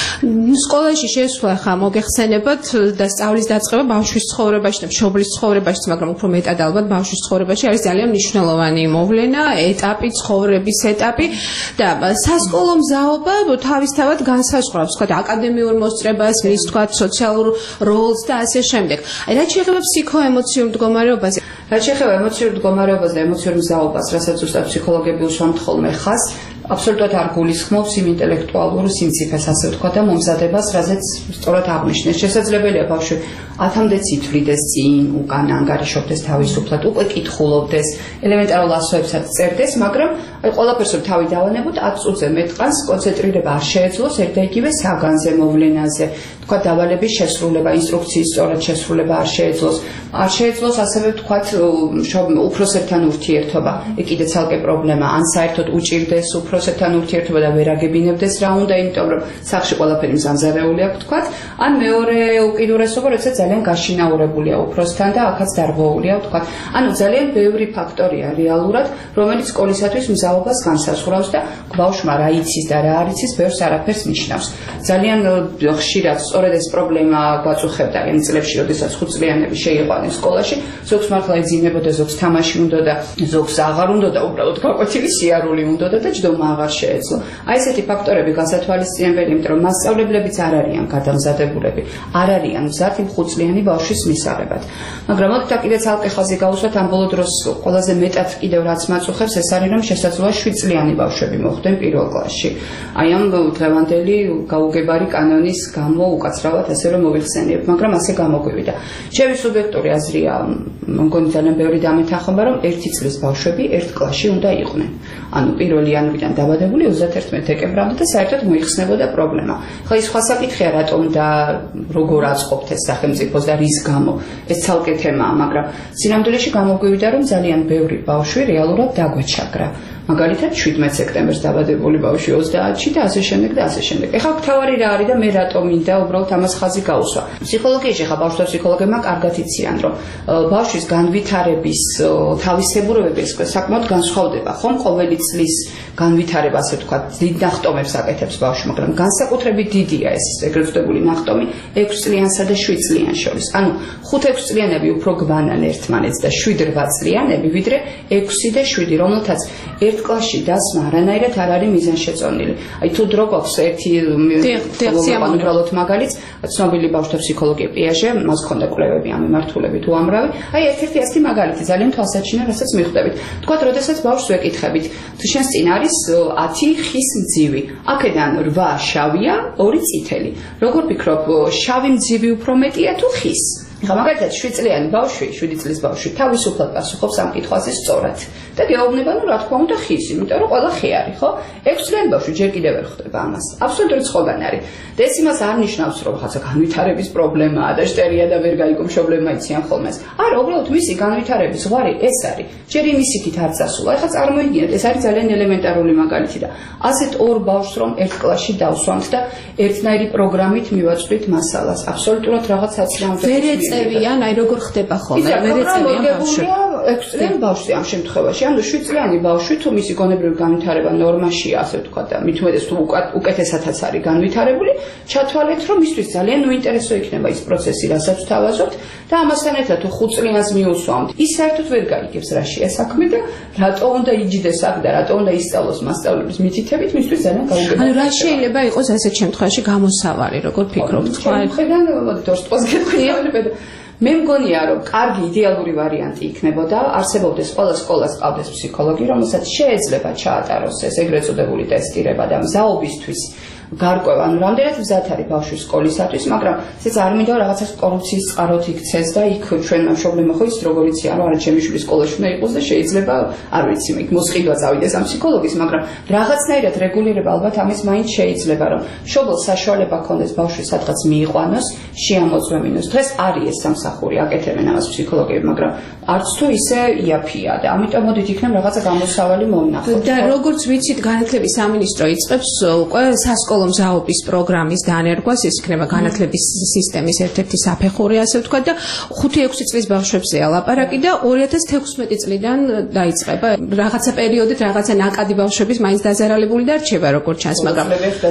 სკოლაში შესვლა ხა მოგეხსენებათ და სწავლის დაწყება ბავშვის ცხოვრებაში და მშობლის ცხოვრებაში, მაგრამ უფრო მეტად ალბათ ბავშვის ცხოვრებაში არის ძალიან მნიშვნელოვანი მოვლენა, ეტაპი, ცხოვრების ეტაპი და სასკოლო მზაობა თავისთავად განსაზღვრავს, თქვა, აკადემიურ მოსწრებას, მის თქვა, სოციალურ როლს და ასე შემდეგ. აი, რაც შეეხება ფსიქოემოციურ მდგომარეობაზე, რაც შეეხება ემოციურ მდგომარეობას და ემოციურ მზაობას, რასაც ზუსტად ფსიქოლოგები უსვამთ ხოლმე ხაზს, აბსოლუტურად არ გულისხმობს იმ ინტელექტუალურ სიმწიფეს, ასე ვთქვა და მომზადებას, რაზეც სწორად აღნიშნეს. შესაძლებელია ბავშვი ათამდე ცითვლიდეს წინ, უკან ანგარიშობდეს თავისუფლად, უკვე კითხულობდეს, ელემენტარულ ასოებსაც წერდეს, მაგრამ აი ყველაფერს რომ თავი დავანებოთ, ათ წუთზე მეტყანს კონცენტრირება არ შეეძლოს ერთ და იგივე საგანზე, მოვლენაზე, თქვა დავალების შესრულება, ინსტრუქციის სწორად შესრულება არ შეეძლოს. არ შეეძლოს ასევე ვთქვათ უფროსებთან ურთიერთობა, ეგ კიდე ცალკე პრობლემა, ან საერთოდ უჭირდეს უფროსებთან ურთიერთობა და ვერ აგებინებდეს რა უნდა, იმიტომ რომ სახლში ყველაფერი მზამზარეული აქვს ვთქვათ, ან მეორე უკიდურესობა, როცა ძალიან გაშინაურებულია უფროსთან და აქაც დარღვეულია ვთქვათ. ანუ ძალიან ბევრი ფაქტორია რეალურად, რომელიც სკოლისათვის მზაობას განსაზღვრავს და ბავშვმა რა იცის და რა არ იცის, ბევრს არაფერს ნიშნავს. ძალიან ხშირად სწორედ ეს პრობლემა გვაწუხებდა იმ წლებში, როდესაც ხუთწლიანები შეიყვანენ სკოლაში, ზოგს მართლა ეძინებოდა, ზოგს თამაში უნდა და ზოგს აღარ უნდა და უბრალოდ გაკვეთილი სიარული უნდა და ჯდომა აღარ შეეძლო. აი ესეთი ფაქტორები გასათვალისწინებელი, იმიტომ რომ მასწავლებლებიც არ არიან გადამზადებულები, არ არიან მზად იმ ხუთწლიანი ბავშვის მისაღებად. მაგრამ მოდით კიდე ცალკე ხაზი გავუსვათ ამ ბოლო დროს ყველაზე მეტად კიდევ რაც მაწუხებს, ეს არის რომ შესაძლოა შვიდწლიანი ბავშვები მოხვდნენ პირველ კლასში. აი ამ დღევანდელი გაუგებარი კანონის გამო უკაცრავად ასე რომ მოვიხსენიებ, მაგრამ ასე გამოგვივიდა. ჩემი სუბიექტური აზრია, მგონი ძალიან ბევრი დამეთანხმება, რომ ერთი წლის ბავშვები ერთ კლასში უნდა იყვნენ. ანუ პირველი იანვრიდან დაბადებული ოცდაერთი დეკემბრამდე და საერთოდ მოიხსნებოდა პრობლემა. ხა ის სხვა საკითხია, რატომ და როგორ აწყობთ ეს სახელმწიფოს და რის გამო. ეს ცალკე თემაა, მაგრამ სინამდვილეში გამოგვივიდა, რომ ძალიან ბევრი ბავშვი რეალურად დაგვეჩაგრა. მაგალითად შვიდმეტ სექტემბერს დაბადებული ბავშვი ოცდაათში და ასე შემდეგ და ასე შემდეგ. ეხლა თავარი რა არის და მე რატომ მინდა უბრალოდ ამას ხაზი გავუსვა. ფსიქოლოგიაში ხა ბავშვთა ფსიქოლოგებმა კარგად იციან, რომ ბავშვის განვითარების თავისებურებები საკმაოდ განსხვავდება, ხომ ყოველი წლის განვითარება, ასე ვთქვათ, დიდ ნახტომებს აკეთებს ბავშვი, მაგრამ განსაკუთრებით დიდია ეს ეგრეთ წოდებული ნახტომი ექვს წლიანსა და შვიდ წლიან შორის. ანუ ხუთ-ექვს წლიანები უფრო გვანან ერთმანეთს და შვიდ-რვა წლიანები, ვიდრე ექვსი და შვიდი, რომელთაც ერთ კლასში დასმა არანაირად არ არის მიზანშეწონილი. აი თუ დრო გვაქვს ერთი უბრალოდ მაგალითს, ცნობილი ბავშვთა ფსიქოლოგი პიაჟე, მას ჰქონდა კვლევები ამ მიმართულებით უამრავი. აი ერთ-ერთი ასეთი მაგალითი ძალიან თვალსაჩინო, რასაც მიხვდებით. თქვათ, როდესაც ბავშვს ვეკითხებით, თუ შენს წინ არის ათი ხის მძივი, აქედან რვა შავია, ორი წითელი. როგორ ფიქრობ, შავი მძივი უფრო მეტია თუ ხის? ხა მაგალითად შვიდ წლიანი ბავშვი, შვიდი წლის ბავშვი თავისუფლად პასუხობს ამ კითხვაზე სწორად. და გეუბნება, ну, რა თქმა უნდა, ხის, იმიტომ რომ ყველა ხი არის, ხო? ექვსი წლიანი ბავშვი ჯერ კიდევ ვერ ხვდება ამას. აბსოლუტური წყობანი არის. და ეს იმას არ ნიშნავს, რომ ხაცა განვითარების პრობლემაა და შტერია და ვერ გაიგო მშობლებმა იციან ხოლმე. არა, უბრალოდ მისი განვითარების ზღვარი ეს არის. ჯერ იმის იქით არ წასულა. ეხლა წარმოიდგინეთ, ეს არის ძალიან ელემენტარული მაგალითი და ასეთ ორ ბავშვს რომ ერთ კლასში დავსვამთ და ერთნაირი პროგრამით მივაწვდით მასალას. აბსოლუტურად რაღაც საცილამდე ვერ ეწევიან, აი როგორ ხდება ხოლმე, ვერ ეწევიან ბავშვი. ექვსი წლიანი ბავშვი ამ შემთხვევაში, ანუ შვიდ წლიანი ბავშვი თუ მისი გონებრივი განვითარება ნორმაშია, ასე ვთქვათ და მით უმეტეს თუ უკეთესათაც არის განვითარებული, ჩათვალეთ, რომ მისთვის ძალიან უინტერესო იქნება ის პროცესი, რასაც ვთავაზობთ და ამასთან ერთად თუ ხუთ წლიანს მიუსვამთ, ის საერთოდ ვერ გაიგებს რა შეასაქმე და რატო უნდა იჯდეს აქ და რატო უნდა ისწავლოს მასწავლებლების მითითებით, მისთვის ძალიან გაუგებრია. ანუ რა შეიძლება იყოს ასეთ შემთხვევაში გამოსავალი, როგორ ფიქრობთ? ხედან მოდი თორსტყოს გეტყვი. მე მგონია, რომ კარგი იდეალური ვარიანტი იქნებოდა, არსებობდეს ყველა სკოლას ყავდეს ფსიქოლოგი, რომელსაც შეეძლება ჩაატაროს ეს ეგრეთ წოდებული ტესტირება და მზაობისთვის გარკვევა, ანუ რამდენად მზად არის ბავშვი სკოლისათვის, მაგრამ ესეც არ მინდა რაღაცას კორუფციის წყაროთ იქცეს და იქ ჩვენმა მშობლებმა ხო ის როგორიც არის, ანუ არა ჩემი შვილი სკოლაში უნდა იყოს და შეიძლება, არ ვიცი, იქ მოსყიდვა წავიდეს ამ ფსიქოლოგის, მაგრამ რაღაცნაირად რეგულირება ალბათ ამის მაინც შეიძლება, რომ მშობელს საშუალება ქონდეს ბავშვი სადღაც მიიყვანოს, შეამოწმემინოს. დღეს არის ეს სამსახური, აკეთებენ ამას ფსიქოლოგები, მაგრამ არც თუ ისე იაფია და ამიტომ მოდით იქნებ რაღაცა გამოსავალი მოვნახოთ. და როგორც ვიცით, განათლების სამინისტრო იწყებს უკვე სასკოლო მზაობის პროგრამის დანერგვას, ეს იქნება განათლების სისტემის ერთ-ერთი საფეხური, ასე ვთქვათ და ხუთი ექვსი წლის ბავშვებზეა ლაპარაკი და ორი ათას თექვსმეტი წლიდან დაიწყება. რაღაცა პერიოდით რაღაცა ნაკადი ბავშვების მაინც დაზარალებული და რჩება როგორც ჩანს, მაგრამ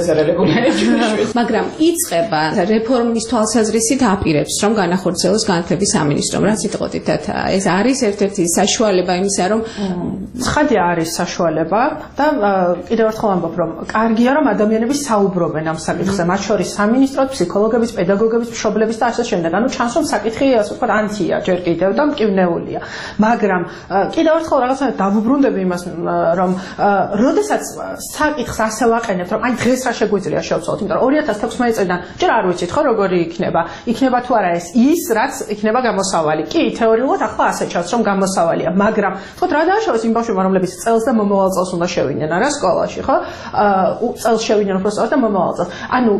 მაგრამ იწყება რეფორმის თვალსაზრისით აპირებს, რომ განახორციელოს განათლების სამინისტრომ. რაც იტყოდით, ეს არის ერთ-ერთი საშუალება იმისა, რომ ცხადია არის საშუალება და კიდევ ერთხელ ამბობ, რომ კარგია, რომ ადამიანები საუბრობენ ამ საკითხზე, მათ შორის სამინისტროს, ფსიქოლოგების, პედაგოგების, მშობლების და ასე შემდეგ. ანუ ჩანს, რომ საკითხი ასე ვთქვათ ანთია ჯერ კიდევ და მკვნეულია. მაგრამ კიდევ ერთხელ რაღაცა დავუბრუნდები იმას, რომ როდესაც საკითხს ასე ვაყენებთ, რომ აი დღეს რა შეგვიძლია შევცვალოთ, იმიტომ რომ ორი ათას თექვსმეტი წლიდან ჯერ არ ვიცით ხო როგორი იქნება. იქნება თუ არა ეს ის, რაც იქნება გამოსავალი. კი, თეორიულად ახლა ასე ჩანს, რომ გამოსავალია, მაგრამ თქოთ რა დააშავეს იმ ბავშვებმა, რომლებიც წელს და მომავალ წელს უნდა შევიდნენ არა სკოლაში, ხო? წელს შევიდნენ უბრალოდ და მომავალ წელს. ანუ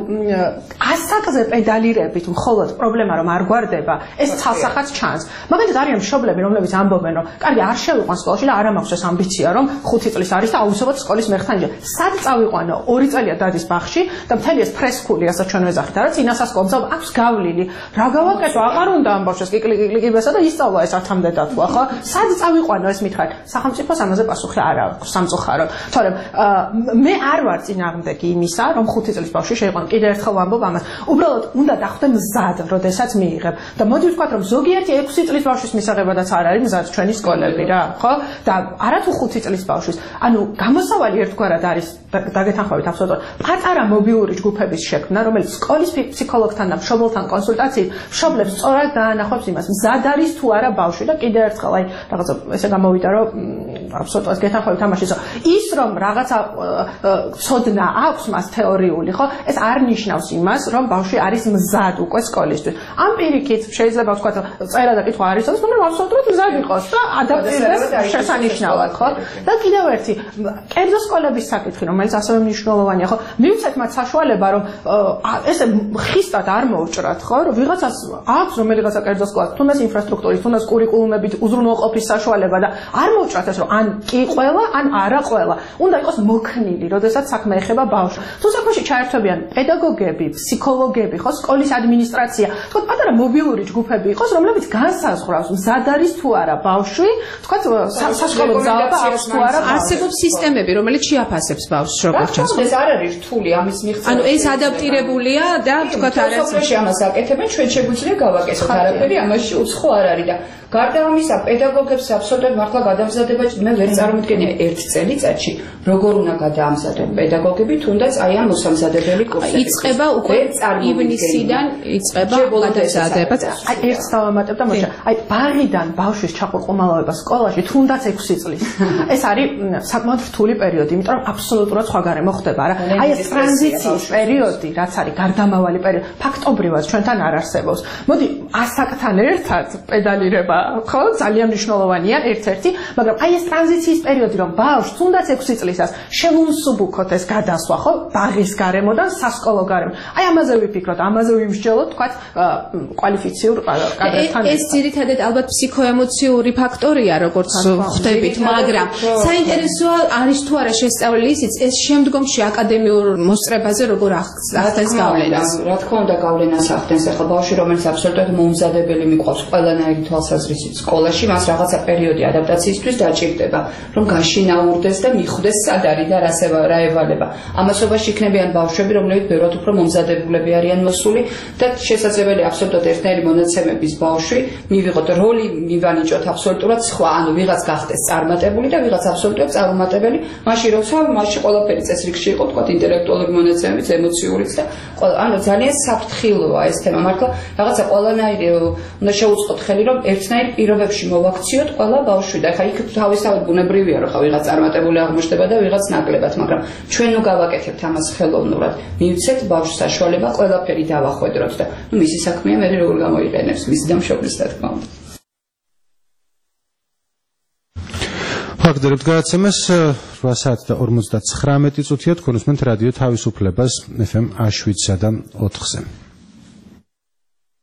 ასაკზე პედალირებით მხოლოდ პრობლემა რომ არ გვარდება, ეს ცალსახაც ჩანს. მაგალითად არიან მშობლები, რომლებიც ამბობენ, რომ კარგი არ შევიყვან სკოლაში და არა მაქვს ეს ამბიცია, რომ ხუთი წლის არის და აუცილებლად სკოლის მეხთან იჯდა. სად წავიყვანო? ორი წელია დადის ბაღში და მთელი ეს ფრესკული, რასაც ჩვენ ვეძახით, არა წინასასკოლო აქვს გავლილი. რა გავაკეთო? აღარ უნდა ამ ბავშვს კიკლიკიბესა და ისწავლა ეს ათამდე დათვა, ხო? სად წავიყვანო ეს მითხარ? სახელმწიფოს ამაზე პასუხი არ აქვს სამწუხაროდ. თორემ მე არ ვარ წინააღმდეგი იმისა, რომ ხუთი წლის ბავშვი შეიყვანო. კიდევ ერთხელ ვამბობ ამას. უბრალოდ უნდა დახვდე მზად, როდესაც მიიღებ. და მოდი ვთქვათ, რომ ზოგიერთი ექვსი წლის ბავშვის მისაღებადაც არ არის მზად ჩვენი სკოლები რა, ხო? და არათუ ხუთი წლის ბავშვის. ანუ გამოსავალი ერთგვარად არის დაგეთანხმებით აბსოლუტურად. პატარა მობილური ჯგუფების შექმნა, რომელიც სკოლის ფსიქოლოგთან და მშობელთან კონსულტაციით მშობლებს სწორად დაანახავს იმას, მზად არის თუ არა ბავშვი და კიდევ ერთხელ აი რაღაცა ესე გამოვიდა, რომ აბსოლუტურად გეთანხმებით ამაში, ის რომ რაღაცა ცოდნა აქვს მას თეორიული, ხო? ეს არ ნიშნავს იმას, რომ ბავშვი არის მზად უკვე სკოლისთვის. ამ პირიქით შეიძლება ვთქვათ, წერა და კითხვა არის, მაგრამ აბსოლუტურად მზად იყოს და ადაპტირდეს შესანიშნავად, ხო? და კიდევ ერთი, კერძო სკოლების საკითხი, რომელიც ასევე მნიშვნელოვანია, ხო? მივცეთ მათ საშუალება, რომ ესე ხისტად არ მოუჭრათ, ხო? რომ ვიღაცას აქვს რომელიღაცა კერძო სკოლა, თუნდაც ინფრასტრუქტურის, თუნდაც კურიკულუმებით უზრუნველყოფის საშუალება და არ მოუჭრათ ეს, რომ ან კი ყველა, ან არა ყველა. უნდა იყოს მოქნილი, როდესაც საქმე ეხება ბავშვს. თუ საქმეში ჩაერთვებიან პედაგოგები, ფსიქოლოგები, ხო, სკოლის ადმინისტრაცია, თქო, პატარა მობილური ჯგუფები იყოს, რომლებიც განსაზღვრავს, მზად არის თუ არა ბავშვი, თქო, სასკოლო მზაობა აქვს თუ არა. არსებობს სისტემები, რომელიც შეაფასებს ბავშვს, როგორც ჩანს. ეს არ არის რთული ამის მიღწევა. ანუ ეს ადაპტირებულია და თქო, არის ამას აკეთებენ, ჩვენ შეგვიძლია გავაკეთოთ, არაფერი ამაში უცხო არ არის და გარდა ამისა, პედაგოგებს აბსოლუტურად მართლა გადამზადება, მე ვერ წარმოვიდგენია ერთ წელიწადში როგორ უნდა გადაამზადონ პედაგოგები, თუნდაც აი ამ მოსამზადებელი კურსები. იწყება უკვე ივნისიდან იწყება გადამზადება. აი ერთს დავამატებ და მოიცა. აი ბაღიდან ბავშვის ჩაყურყუმალობა სკოლაში თუნდაც ექვსი წლის. ეს არის საკმაოდ რთული პერიოდი, იმიტომ რომ აბსოლუტურად სხვა გარემო ხდება რა. აი ეს ტრანზიციის პერიოდი, რაც არის გარდამავალი პერიოდი, ფაქტობრივად ჩვენთან არ არსებობს. მოდი ასაკთან ერთად პედალირება, ხო, ძალიან მნიშვნელოვანია ერთ-ერთი, მაგრამ აი ეს ტრანზიციის პერიოდი, რომ ბავშვს თუნდაც ექვსი წლისას შევუნსუბუქოთ ეს გადასვლა, ხო, ბაღის გარემოდან სასკოლო გარემო. აი ამაზე ვიფიქროთ, ამაზე ვიმსჯელოთ, თქვათ, კვალიფიციურ კადრთან. ეს ძირითადად ალბათ ფსიქოემოციური ფაქტორია, როგორც ხვდებით, მაგრამ საინტერესოა არის თუ არა შესწავლილი ისიც ეს შემდგომში აკადემიურ მოსწრებაზე როგორ ახდენს გავლენას. რა თქმა უნდა გავლენას ახდენს. ახლა ბავშვი რომელიც აბსოლუტურად მომზადებელი მიყვავს ყველანაირი თვალსაზრისით სკოლაში, მას რაღაცა პერიოდი ადაპტაციისთვის დაჭირდება, რომ გაშინაურდეს და მიხვდეს სად არის და რა ევალება. ამასობაში იქნებიან ბავშვები, რომლებიც ბევრად უფრო მომზადებულები არიან მოსული და შესაძლებელია აბსოლუტურად ერთნაირი მონაცემების ბავშვი მივიღოთ როლი მივანიჭოთ აბსოლუტურად სხვა, ანუ ვიღაც გახდეს წარმატებული და ვიღაც აბსოლუტურად წარუმატებელი, მაშინ როცა მასში ყველაფერი წესრიგში იყო, თქვა ინტელექტუალური მონაცემებით, ემოციურიც და ანუ ძალიან საფრთხილოა ეს თემა, მართლა რაღაცა ყველანაირი უნდა შევუწყოთ ხელი, რომ ერთნაირ პირობებში მოვაქციოთ ყველა ბავშვი და ხა იქ თავისთავად ბუნებრივია, რომ ხა ვიღაც წარმატებული აღმოჩნდება და ვიღაც ნაკლებად, მაგრამ ჩვენ ნუ გავაკეთებთ ამას ხელოვნურად. მივცეთ ბავშვს საშუალება ყველაფერი დავახვედროთ და ნუ მისი საქმეა მე როგორ გამოიყენებს მისი დამშობლის რა თქმა უნდა. ვაგრძელებთ გადაცემას რვა საათი და ორმოცდათხრამეტი წუთია თქვენ უსმენთ რადიო თავისუფლებას ეფ ემ შვიდსა და ოთხზე.